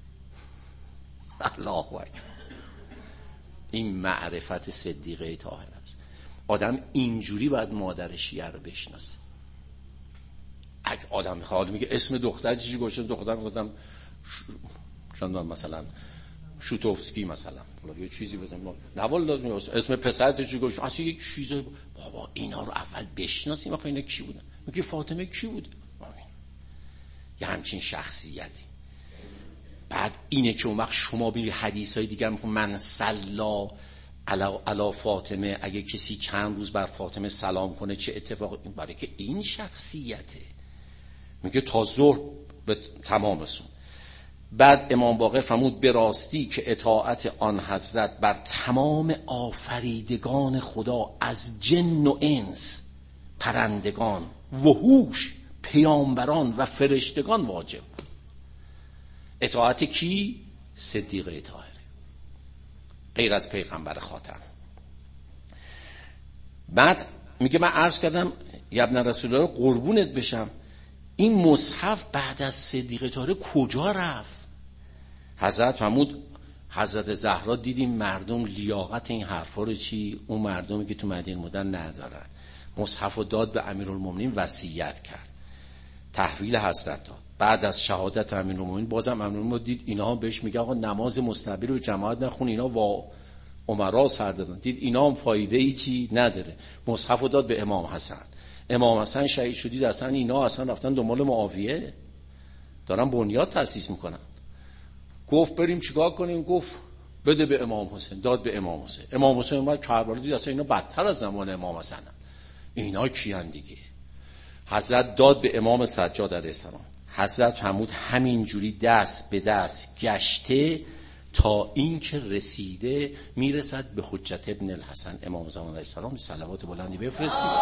الله اکبر. این معرفت صدیقه طاهره است. آدم اینجوری باید مادر شیعه رو بشناسه. اگه آدم میخواد میگه اسم دختر چیزی گوشه، دختر گفتم چندان مثلا شوتوفسکی مثلا یه چیزی بزنیم، نه والا اسم پسر چیزی گوشه، اصلا یک چیزی. بابا اینا رو اول بشناسیم. آخه اینا کی بودن؟ میگه فاطمه کی بود؟ یه همچین شخصیتی. بعد اینه که اون وقت شما بری حدیثای دیگه میگن من صلا علا, علا فاطمه، اگه کسی چند روز بر فاطمه سلام کنه چه اتفاقی؟ برای که این شخصیته. میگه تا ظهر به تمام رسون. بعد امام باقر فرمود به راستی که اطاعت آن حضرت بر تمام آفریدگان خدا از جن و انس، پرندگان، وحوش، پیامبران و فرشتگان واجب بود. اطاعت کی؟ صدیقه طاهره، غیر از پیغمبر خاتم. بعد میگه من عرض کردم یا ابن رسول الله قربونت بشم، این مصحف بعد از صدیقه طاهره کجا رفت؟ حضرت فرمود حضرت زهرا دیدیم مردم لیاقت این حرفا رو چی؟ اون مردمی که تو مدینه بودن ندارن. مصحف رو داد به امیرالمومنین، وصیت کرد، تحویل حضرت داد. بعد از شهادت امیرالمومنین بازم امیرالمومنین دید اینا بهش میگه آقا نماز مستحبی رو جماعت نخون، اینا وا عمرا سر دادن. دید اینا هم فایده ای چی نداره، مصحف رو داد به امام حسن. امام حسن شهید شدید، اصلا اینا اصلا رفتن دنبال معاویه، دارن بنیاد تأسیس میکنن. گفت بریم چیکار کنیم؟ گفت بده به امام حسین. داد به امام حسین. امام حسین اومد کربلا، دید اصلا اینا بدتر از زمان امام حسن. اینا کیان دیگه؟ حضرت داد به امام سجاد علیه السلام. حضرت فرمود همین جوری دست به دست گشته تا این که رسیده میرسد به حجت ابن الحسن امام زمان علیه السلام. صلوات بلندی بفرستید.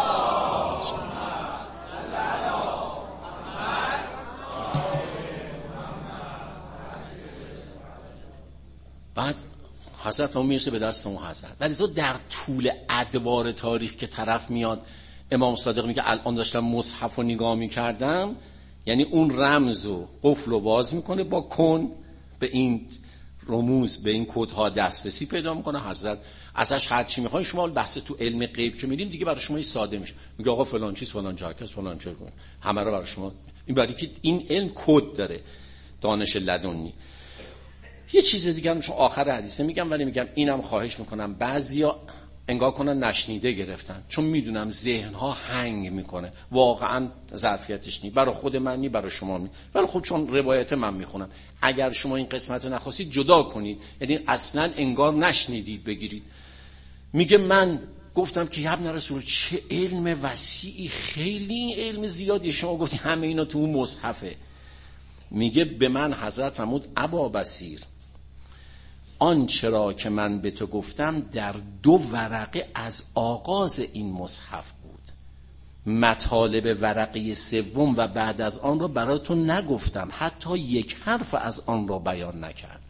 بعد حضرت هم میرسه به دست اون حضرت. ولی در طول ادوار تاریخ که طرف میاد، امام صادق میگه الان داشتم مصحف رو نگاه میکردم، یعنی اون رمز و قفل رو باز میکنه با کن، به این رموز به این کدها دسترسی پیدا میکنه. حضرت ازش هر چی میخواین شما بحث تو علم غیب که میدیم دیگه برای شما ساده میشه، میگه آقا فلان چیز فلان جا هست فلان چیز، همه رو برای شما. این برای که این علم کد داره، دانش لدنی. یه چیز دیگه هم چون آخر حدیثه میگم، ولی میگم اینم خواهش میکنم بعضیا انگار کنن نشنیده گرفتن، چون میدونم ذهنها هنگ میکنه، واقعا ظرفیتش نی، برای خود من نی، برای شما نی، ولی خب چون روایت من میخونم، اگر شما این قسمت رو نخواستید جدا کنید، یعنی اصلا انگار نشنیدید بگیرید. میگه من گفتم که ابن رسول چه علم وسیعی، خیلی علم زیادی شما گفتی همه اینا تو اون مصحفه. میگه به من حضرت فرمود ابا بصیر، آن چرا که من به تو گفتم در دو ورقه از آغاز این مصحف بود، مطالب ورقه سوم و بعد از آن را براتون نگفتم، حتی یک حرف از آن را بیان نکردم.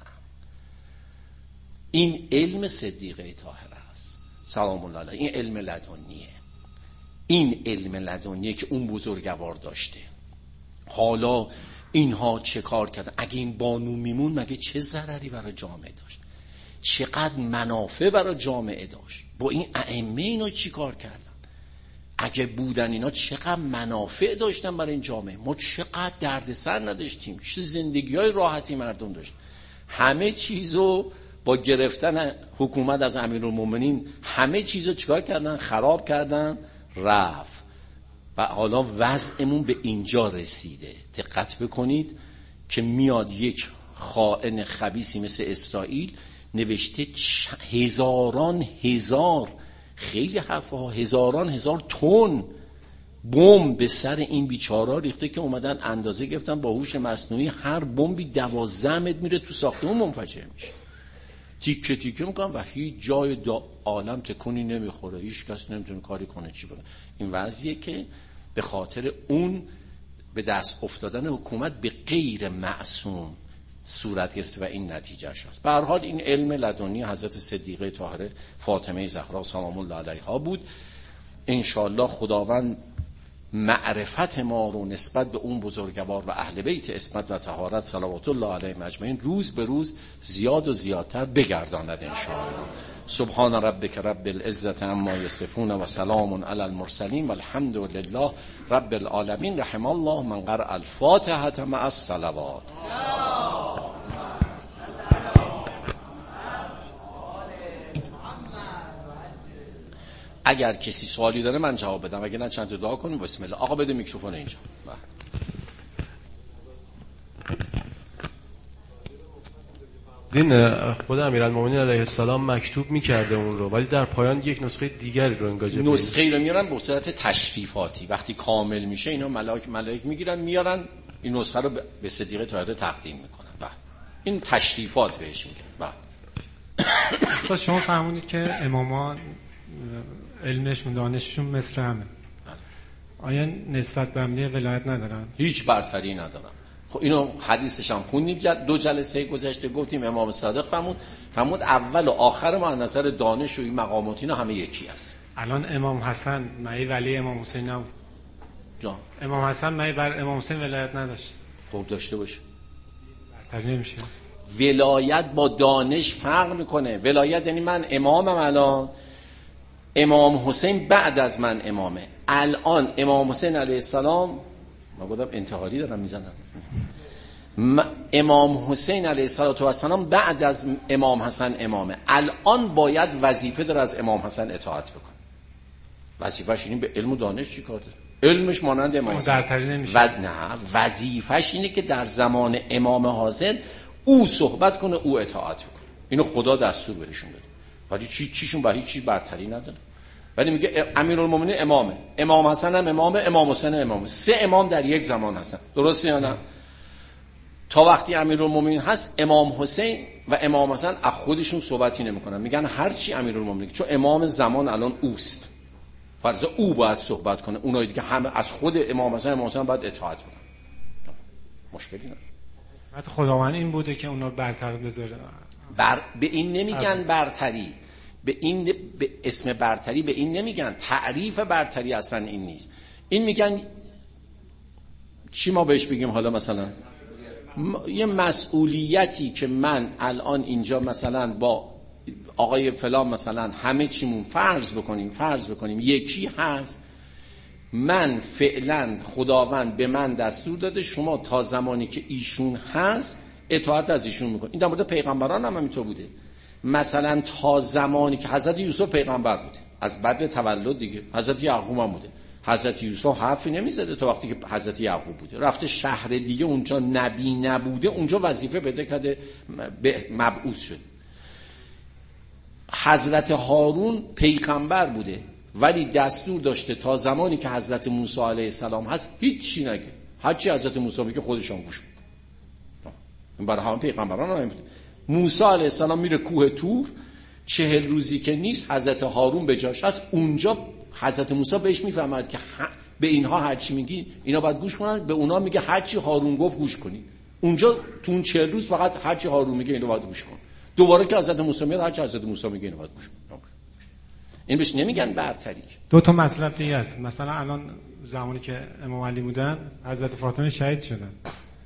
این علم صدیقه طاهره است سلام الله علیها. این علم لدنیه، این علم لدنیه که اون بزرگوار داشته. حالا اینها چه کار کردن؟ اگه این بانو میمون مگه چه ضرری برای جامعه داشت؟ چقدر منافع برای جامعه داشت. با این ائمه اینا چی کار کردن؟ اگه بودن اینا چقدر منافع داشتن برای این جامعه. ما چقدر دردسر نداشتیم، چه زندگی‌های راحتی مردم داشت. همه چیزو با گرفتن حکومت از امیرالمومنین همه چیزو چیکار کردن؟ خراب کردن، رفت. و حالا وضعمون به اینجا رسیده. دقت بکنید که میاد یک خائن خبیثی مثل اسرائیل نوشته هزاران هزار، خیلی حرفها، هزاران هزار تن بمب به سر این بیچارا ریخته که اومدن اندازه گرفتن با هوش مصنوعی هر بمبی دوازده متر میره تو ساختمون منفجر میشه. تیکه تیکه میکنن و هیچ جای عالم تکونی نمیخوره، هیچ کس نمیتونه کاری کنه چی بکنه. این وضعیه که به خاطر اون به دست افتادن حکومت به غیر معصوم صورت گرفته و این نتیجه شد. به هر حال این علم لدنی حضرت صدیقه طاهره فاطمه زهرا سلام الله علیها بود. انشاءالله خداوند معرفت ما رو نسبت به اون بزرگوار و اهل بیت عصمت و طهارت صلوات الله علیهم اجمعین روز به روز زیاد و زیادتر بگرداند انشاءالله. سبحان ربک رب العزة عما یصفون و سلام علی المرسلین و الحمد لله رب العالمین. رحم الله من قرأ الفاتحة مع الصلوات. اگر کسی سوالی داره من جواب بدم، اگه نه چند تا دعا کنیم. بسم الله. آقا بده میکروفون اینجا. دین خود امیرالمومنین علیه السلام مکتوب میکرده اون رو، ولی در پایان یک نسخه دیگری رو انگار نسخه رو میارن به صورت تشریفاتی. وقتی کامل میشه اینا ملائک ملائک میگیرن میارن این نسخه رو به صدیقه طاهره تقدیم میکنن. بله این تشریفات بهش میگن. بله استاد شما فهمونید که امامان علمشون دانششون مثل همه، آیا نسبت به هم ولایت ندارن؟ هیچ برتری ندارن. خب اینو حدیثش هم خوندیم، دو جلسه گذشته گفتیم امام صادق فرمود فرمود اول و آخر ما از نظر دانش و این مقامات اینا همه یکی است. الان امام حسن معنی ولی امام حسین نبود جان؟ امام حسن معنی بر امام حسین ولایت نداشت. خب داشته باشه، برتری نمیشه. ولایت با دانش فرق میکنه. ولایت یعنی من امامم، الان امام حسین بعد از من امامه. الان امام حسین علیه السلام، ما گفتم انتقالی دارم میزنم، امام حسین علیه السلام بعد از امام حسن امامه. الان باید وظیفه داره از امام حسن اطاعت بکنه. وظیفه‌ش اینه به علم و دانش چی کار داره؟ علمش مانند امام حسن وز... نه وظیفه‌ش اینه که در زمان امام حاضر او صحبت کنه، او اطاعت بکنه. اینو خدا دستور بهشون داده، ولی چی چیشون با هیچ چی برتری نداره. ولی میگه امیرالمومنین امامه، امام حسن هم امامه، امام حسین امامه. سه امام در یک زمان هستن، درسته یا نه؟ تا وقتی امیرالمومنین هست امام حسین و امام حسن از خودشون صحبتی نمیکنن، میگن هر چی امیرالمومنین، چون امام زمان الان اوست، فرض او باید صحبت کنه. اونایی دیگه همه از خود امام حسن امام حسین باید اطاعت بکنن. مشکلی نداره. حتی خداوند این بوده که اونا برتر بذاره. بر... به این نمیگن برتری، به این به اسم برتری به این نمیگن. تعریف برتری اصلا این نیست. این میگن چی ما بهش بگیم حالا؟ مثلا م... یه مسئولیتی که من الان اینجا مثلا با آقای فلان مثلا همه چیمون فرض بکنیم فرض بکنیم یکی هست، من فعلا خداوند به من دستور داده شما تا زمانی که ایشون هست اطاعت از ایشون میکنید. این در مورد پیغمبران هم همینطور بوده. مثلا تا زمانی که حضرت یوسف پیغمبر بوده، از بعد تولد دیگه حضرت یعقوب هم بوده، حضرت یوسف حرفی نمیزده تا وقتی که حضرت یعقوب بوده. رفته شهر دیگه اونجا نبی نبوده، اونجا وظیفه پیدا کرده مبعوث شد. حضرت هارون پیغمبر بوده ولی دستور داشته تا زمانی که حضرت موسی علیه السلام هست هیچ چی نگه، هرچی حضرت موسی میگه خودشون گوش میکنه. این برای همه پیغمبران هم میگه. موسی علیه السلام میره کوه طور، چهل روزی که نیست حضرت هارون به جاش هست، اونجا حضرت موسی بهش میفهمد که به اینها هرچی میگی اینا باید گوش کنن، به اونا میگه هرچی هارون گفت گوش کنید. اونجا تو اون چهل روز فقط هرچی هارون میگه اینو باید گوش کن. دوباره که حضرت موسی میاد هرچی حضرت موسی میگه اینو باید گوش کن. این بهش نمیگن برتری. دو تا مطلب دیگه است. مثلا الان زمانی که امام علی بودن حضرت فاطمه شهید شدن،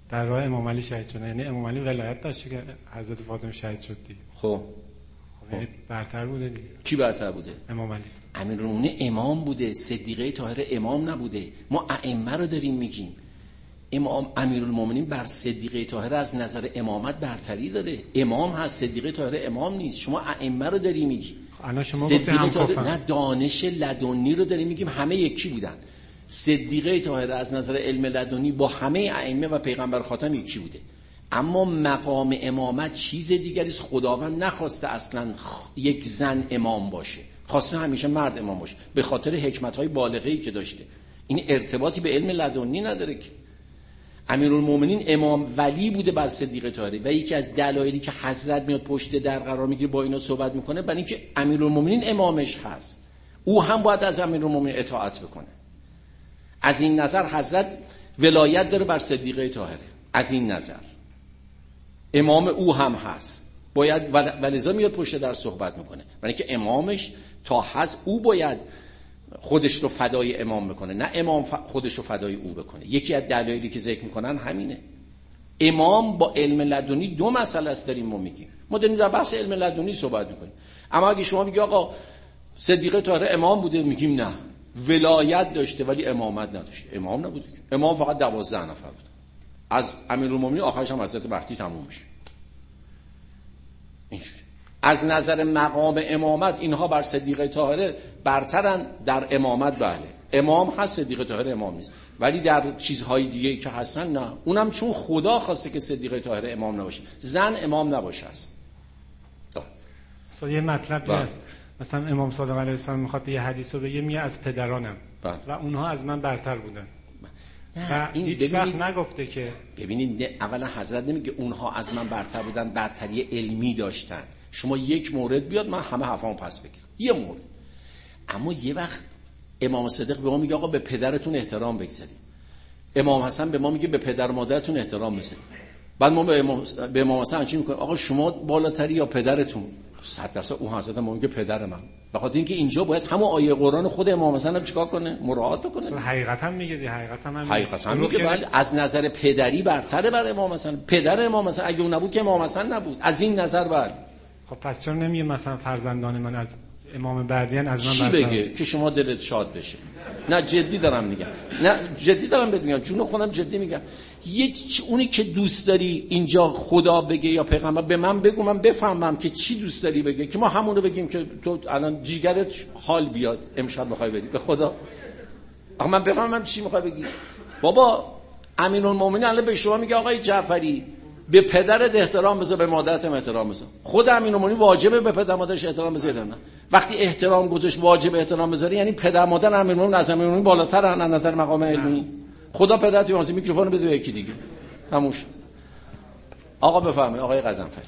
در راه امام علی شهید شدن، یعنی امام علی ولایت داشته که حضرت فاطمه شهید شد دیگه. خب یعنی برتر بوده دیگه. کی برتر بوده؟ امام علی. امیرالمومنین امام بوده، صدیقه طاهره امام نبوده. ما ائمه رو داریم میگیم. امام امیرالمومنین بر صدیقه طاهره از نظر امامت برتری داره. امام هست، صدیقه طاهره امام نیست. شما ائمه رو داری میگی. الان شما گفتید همکافن. نه، دانش لدنی رو داریم میگیم، همه یکی بودن. صدیقه طاهره از نظر علم لدنی با همه ائمه و پیغمبر خاتم یکی بوده. اما مقام امامت چیز دیگری است. خداوند نخواسته اصلا یک زن امام باشه، خواسته همیشه مرد امام باشه به خاطر حکمت‌های بالغه‌ای که داشته. این ارتباطی به علم لدنی نداره که. امیرالمومنین امام ولی بوده بر صدیقه طاهره و یکی از دلایلی که حضرت میاد پشت در قرار میگیره با اینا صحبت میکنه برای اینکه امیرالمومنین امامش هست، او هم باید از امیرالمومنین اطاعت بکنه. از این نظر حضرت ولایت داره بر صدیقه طاهره، از این نظر امام او هم هست، باید ولذا میاد پشت در صحبت میکنه برای اینکه امامش تا هست او باید خودش رو فدای امام بکنه، نه امام خودش رو فدای او بکنه. یکی از دلایلی که ذکر میکنن همینه. امام با علم لدنی دو مسئله است داریم ما میگیم. ما داریم در بحث علم لدنی صحبت میکنیم. اما اگه شما میگی آقا صدیقه طاهره امام بوده، میگیم نه، ولایت داشته ولی امامت نداشته. امام نبوده، امام فقط دوازده نفر بود. از امیرالمومنین آخرش هم حضرت مهدی تموم میشه. اینجوری از نظر مقام امامت اینها بر صدیقه طاهره برترن در امامت. بله امام هست، صدیقه طاهره امام نیست، ولی در چیزهای دیگه که هستن نه. اونم چون خدا خواسته که صدیقه طاهره امام نباشه، زن امام نباشه است. یه مطلب دیگه است، مثلا امام صادق علیه السلام میخواد یه حدیث رو بگه، میگه از پدرانم بله. و اونها از من برتر بودن و این هیچ وقت نگفته که. ببینید اولا حضرت نمیگه اونها از من برتر بودن، برتری علمی داشتن. شما یک مورد بیاد من همه حرفامو پس بگیرم، یه مورد. اما یه وقت امام صادق به ما میگه آقا به پدرتون احترام بگذارید. امام حسن به ما میگه به پدر و مادرتون احترام بذارید. بعد ما به امام به امام حسن چی میگیم؟ آقا شما بالاتری یا پدرتون؟ صد درصد اون حضرت ما میگه پدر من. به خاطر اینکه اینجا باید همون آیه قرآن خود امام حسن هم چیکار کنه؟ مراعات بکنه. حقیقت هم میگه دی حقیقت هم میگه. حقیقت هم میگه بله از نظر پدری برتره بر امام حسن. پدر امام حسن اگه اون نبود که امام حسن نبود. از این نظر بله. خب پس چرا نمیگه مثلا فرزندان من از امام بعدیان از من چی بگه که شما دلت شاد بشه؟ نه جدی دارم میگم، نه جدی دارم بهت میگم، جون خودم جدی میگم. یه اونی که دوست داری اینجا خدا بگه یا پیغمبر به من بگو، من بفهمم که چی دوست داری بگه، که ما همون رو بگیم که تو الان جیگرت حال بیاد امشب میخوای بری به خدا. آخه من بفهمم چی میخوای بگی. بابا امیرالمومنین الان به شما میگه آقای جعفری به پدرت احترام بذار، به مادرت احترام بذار. خود امیرالمومنین واجبه به پدر مادرش احترام بذاره نه؟ وقتی احترام گذاشت واجب احترام بذاره یعنی پدر مادر امیرالمومنین از امیرالمومنین بالاترن از نظر مقام علمی. خدا پدرت واسه میکروفون بده یکی دیگه. تموم شد. آقا بفرمایید آقای غضنفری.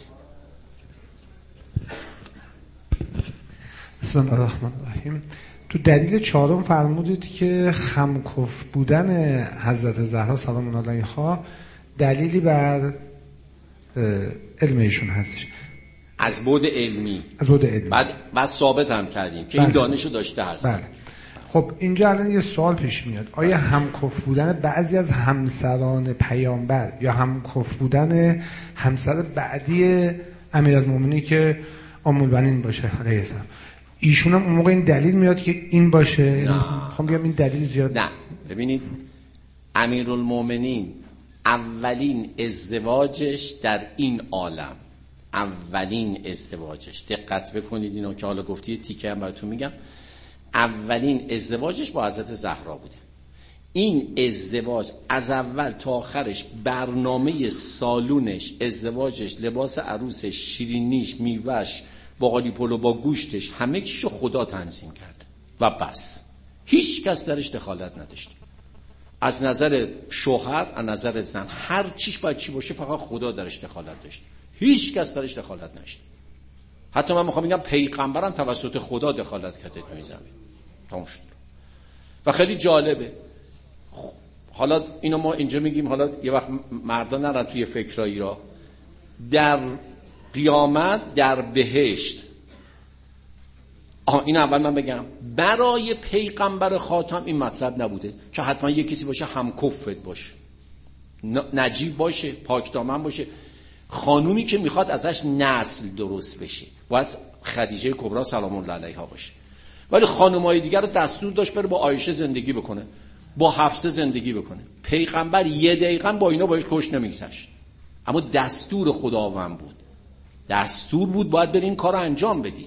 بسم الله الرحمن الرحیم. تو دلیل چهارم فرمودید که همکف بودن حضرت زهرا سلام الله علیها دلیلی بر علم ایشون هستش. از بعد علمی. از بعد علمی. بعد بعد ثابت هم کردیم که بله. این دانشو داشته هست. بله. خب اینجا الان یه سوال پیش میاد، آیا همکف بودن بعضی از همسران پیامبر یا همکف بودن همسر بعدی امیرالمومنین که ام البنین باشه علیه السلام، ایشون هم اون موقع این دلیل میاد که این باشه؟ خب بگم این دلیل زیاد نه. ببینید امیرالمومنین اولین ازدواجش در این عالم، اولین ازدواجش، دقت بکنید اینو که حالا گفتی تیکه هم براتون میگم، اولین ازدواجش با حضرت زهرا بوده. این ازدواج از اول تا آخرش برنامه سالونش، ازدواجش، لباس عروسش، شیرینیش، میوهش، باقالی پلو با گوشتش، همه چیشو خدا تنظیم کرده و بس. هیچ کس درش دخالت نداشته. از نظر شوهر، از نظر زن، هر چیش باید چی باشه فقط خدا درش دخالت داشته. هیچ کس درش دخالت نشته. حتی من میخوام بگم پیغمبرم توسط خدا دخالت کرده تو این زمین. تموم شد. و خیلی جالبه. حالا اینو ما اینجا میگیم، حالا یه وقت مردان نرن توی فکرایی را. در قیامت در بهشت، آها این اول من بگم، برای پیغمبر خاتم این مطلب نبوده که حتما یه کسی باشه همکفت باشه. نجیب باشه، پاکدامن باشه. خانومی که میخواد ازش نسل درست بشه باید خدیجه کبرا سلام الله علیها باشه. ولی خانم‌های دیگر رو دستور داشت بره با عایشه زندگی بکنه، با حفصه زندگی بکنه. پیغمبر یه دقیقاً با اینا باش کش نمیگذشت، اما دستور خداوند بود، دستور بود باید بریم کار انجام بدی.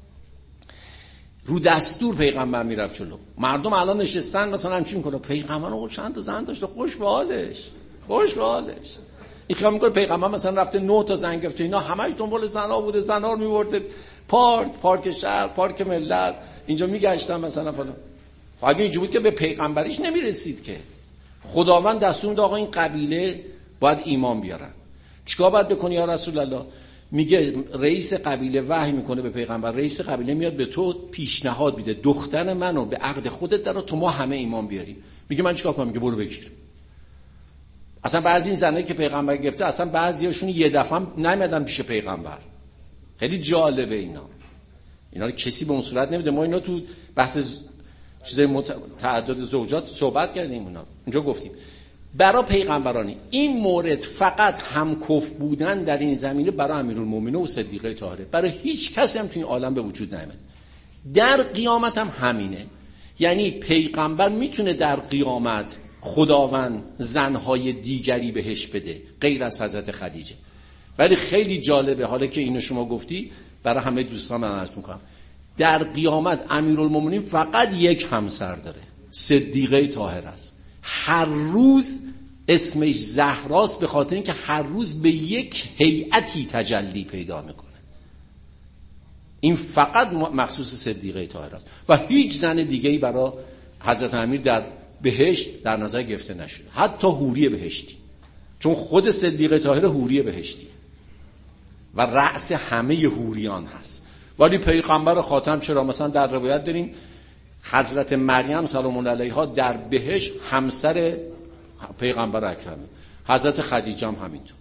رو دستور پیغمبر میرفت جلو. مردم الان نشستن مثلا همچین میکنه پیغمبر رو چند تا زن داشته، خوش به حالش، خوش به حالش. این خیال میکنه پیغمبر مثلا رفته نه تا زن گرفته، اینا همش دنبال زنا بوده، زنا رو میبرده پارک، پارک شهر، پارک ملت، اینجا میگشتن مثلا فلان. اگه اینجوری بود که به پیغمبریش نمیرسید که. خداوند دستور داد آقا این قبیله باید ایمان بیارن. چیکار باید بکنی یا رسول الله؟ میگه رئیس قبیله وحی میکنه به پیغمبر، رئیس قبیله میاد به تو پیشنهاد میده دختر منو به عقد خودت در تو ما همه ایمان بیاریم. میگه من چیکار کنم؟ میگه برو بگیر. اصلا بعضی این زنایی که پیغمبر گرفته اصلا بعضیاشون یه دفعه هم نیومدن پیش پیغمبر. خیلی جالبه اینا. اینا رو کسی به اون صورت نمیده. ما اینا تو بحث چیزای مت... تعدد زوجات صحبت کردیم، اونا اونجا گفتیم. برای پیغمبرانی این مورد فقط همکف بودن در این زمینه برای امیرالمومنین و صدیقه طاهره، برای هیچ کسی هم تو این عالم به وجود نیامد. در قیامت هم همینه. یعنی پیغمبر میتونه در قیامت خداوند زنهای دیگری بهش بده غیر از حضرت خدیجه. ولی خیلی جالبه، حالا که اینو شما گفتی برای همه دوستان من عرض میکنم، در قیامت امیرالمومنین فقط یک همسر داره، صدیقه طاهره است. هر روز اسمش زهراست به خاطر اینکه هر روز به یک هیئتی تجلی پیدا میکنه. این فقط مخصوص صدیقه طاهره است و هیچ زن دیگه‌ای برای حضرت امیر در بهشت در نظر گرفته نشده، حتی حوری بهشتی، چون خود صدیقه طاهره حوری بهشتی و رأس همه حوریان هست. ولی پیغمبر خاتم چرا؟ مثلا در روایت داریم حضرت مریم سلام الله علیها در بهشت همسر پیغمبر اکرمه، حضرت خدیجه هم همینطور،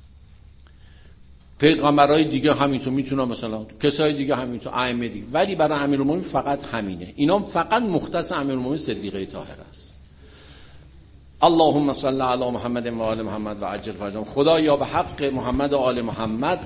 پیغمبرای دیگه همینطور، میتونن مثلا کسای دیگه همینطور، ائمه دیگه. ولی برای امیرالمومنین فقط همینه. اینا فقط مختص امیرالمومنین صدیقه طاهره است. اللهم صل علی محمد و آل محمد و عجل فرجهم. خدایا به حق محمد و آل محمد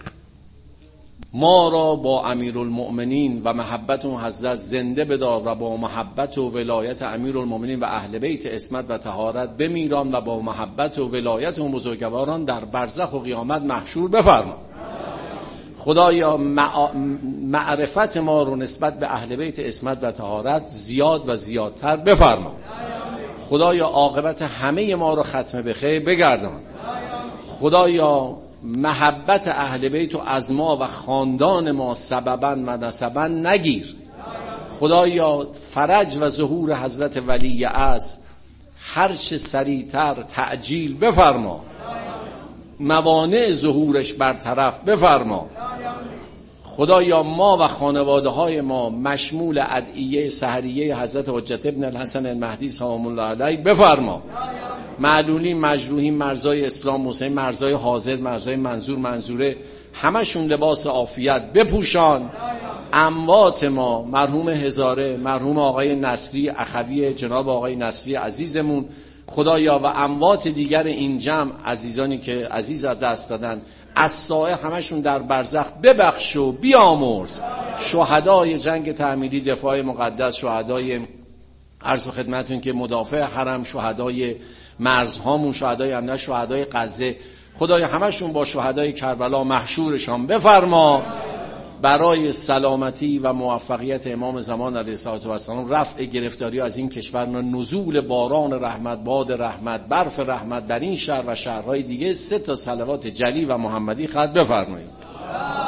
ما را با امیرالمؤمنین و محبت اون حضرت زنده بدار و با محبت و ولایت امیرالمؤمنین و اهل بیت عصمت و طهارت بمیران و با محبت و ولایت اون بزرگواران در برزخ و قیامت محشور بفرما. خدایا معرفت ما رو نسبت به اهل بیت عصمت و طهارت زیاد و زیادتر بفرما. خدایا عاقبت همه ما رو ختم به خیر بگردان. خدایا محبت اهل بیت و از ما و خاندان ما سببا و نسبا نگیر. خدایا فرج و ظهور حضرت ولی عصر هر چه سریعتر تعجیل بفرما، موانع ظهورش برطرف بفرما. خدایا ما و خانواده های ما مشمول ادعیه سحریه حضرت حجت ابن الحسن المهدی سلام الله علیه بفرما. معلولین، مجروحین، مرزای اسلام، مسلمین، مرزای حاضر، مرزای منظور، منظوره، همشون لباس عافیت بپوشان. اموات ما مرحوم هزاره، مرحوم آقای نصری اخوی، جناب آقای نصری عزیزمون، خدایا و اموات دیگر این جمع عزیزانی که عزیز از دست دادن، از سایه همشون در برزخ ببخش و بیامرز. شهدای جنگ تعمیری دفاع مقدس، شهدای عرض خدمتون که مدافع حرم، شهدای مرزهامون، شهدای امنیت، شهدای غزه، خدایا همشون با شهدای کربلا محشورشان بفرما. برای سلامتی و موفقیت امام زمان علیه السلام، رفع گرفتاری از این کشور، نزول باران رحمت، باد رحمت، برف رحمت در این شهر و شهرهای دیگه، سه تا صلوات جلی و محمدی خط بفرمایید.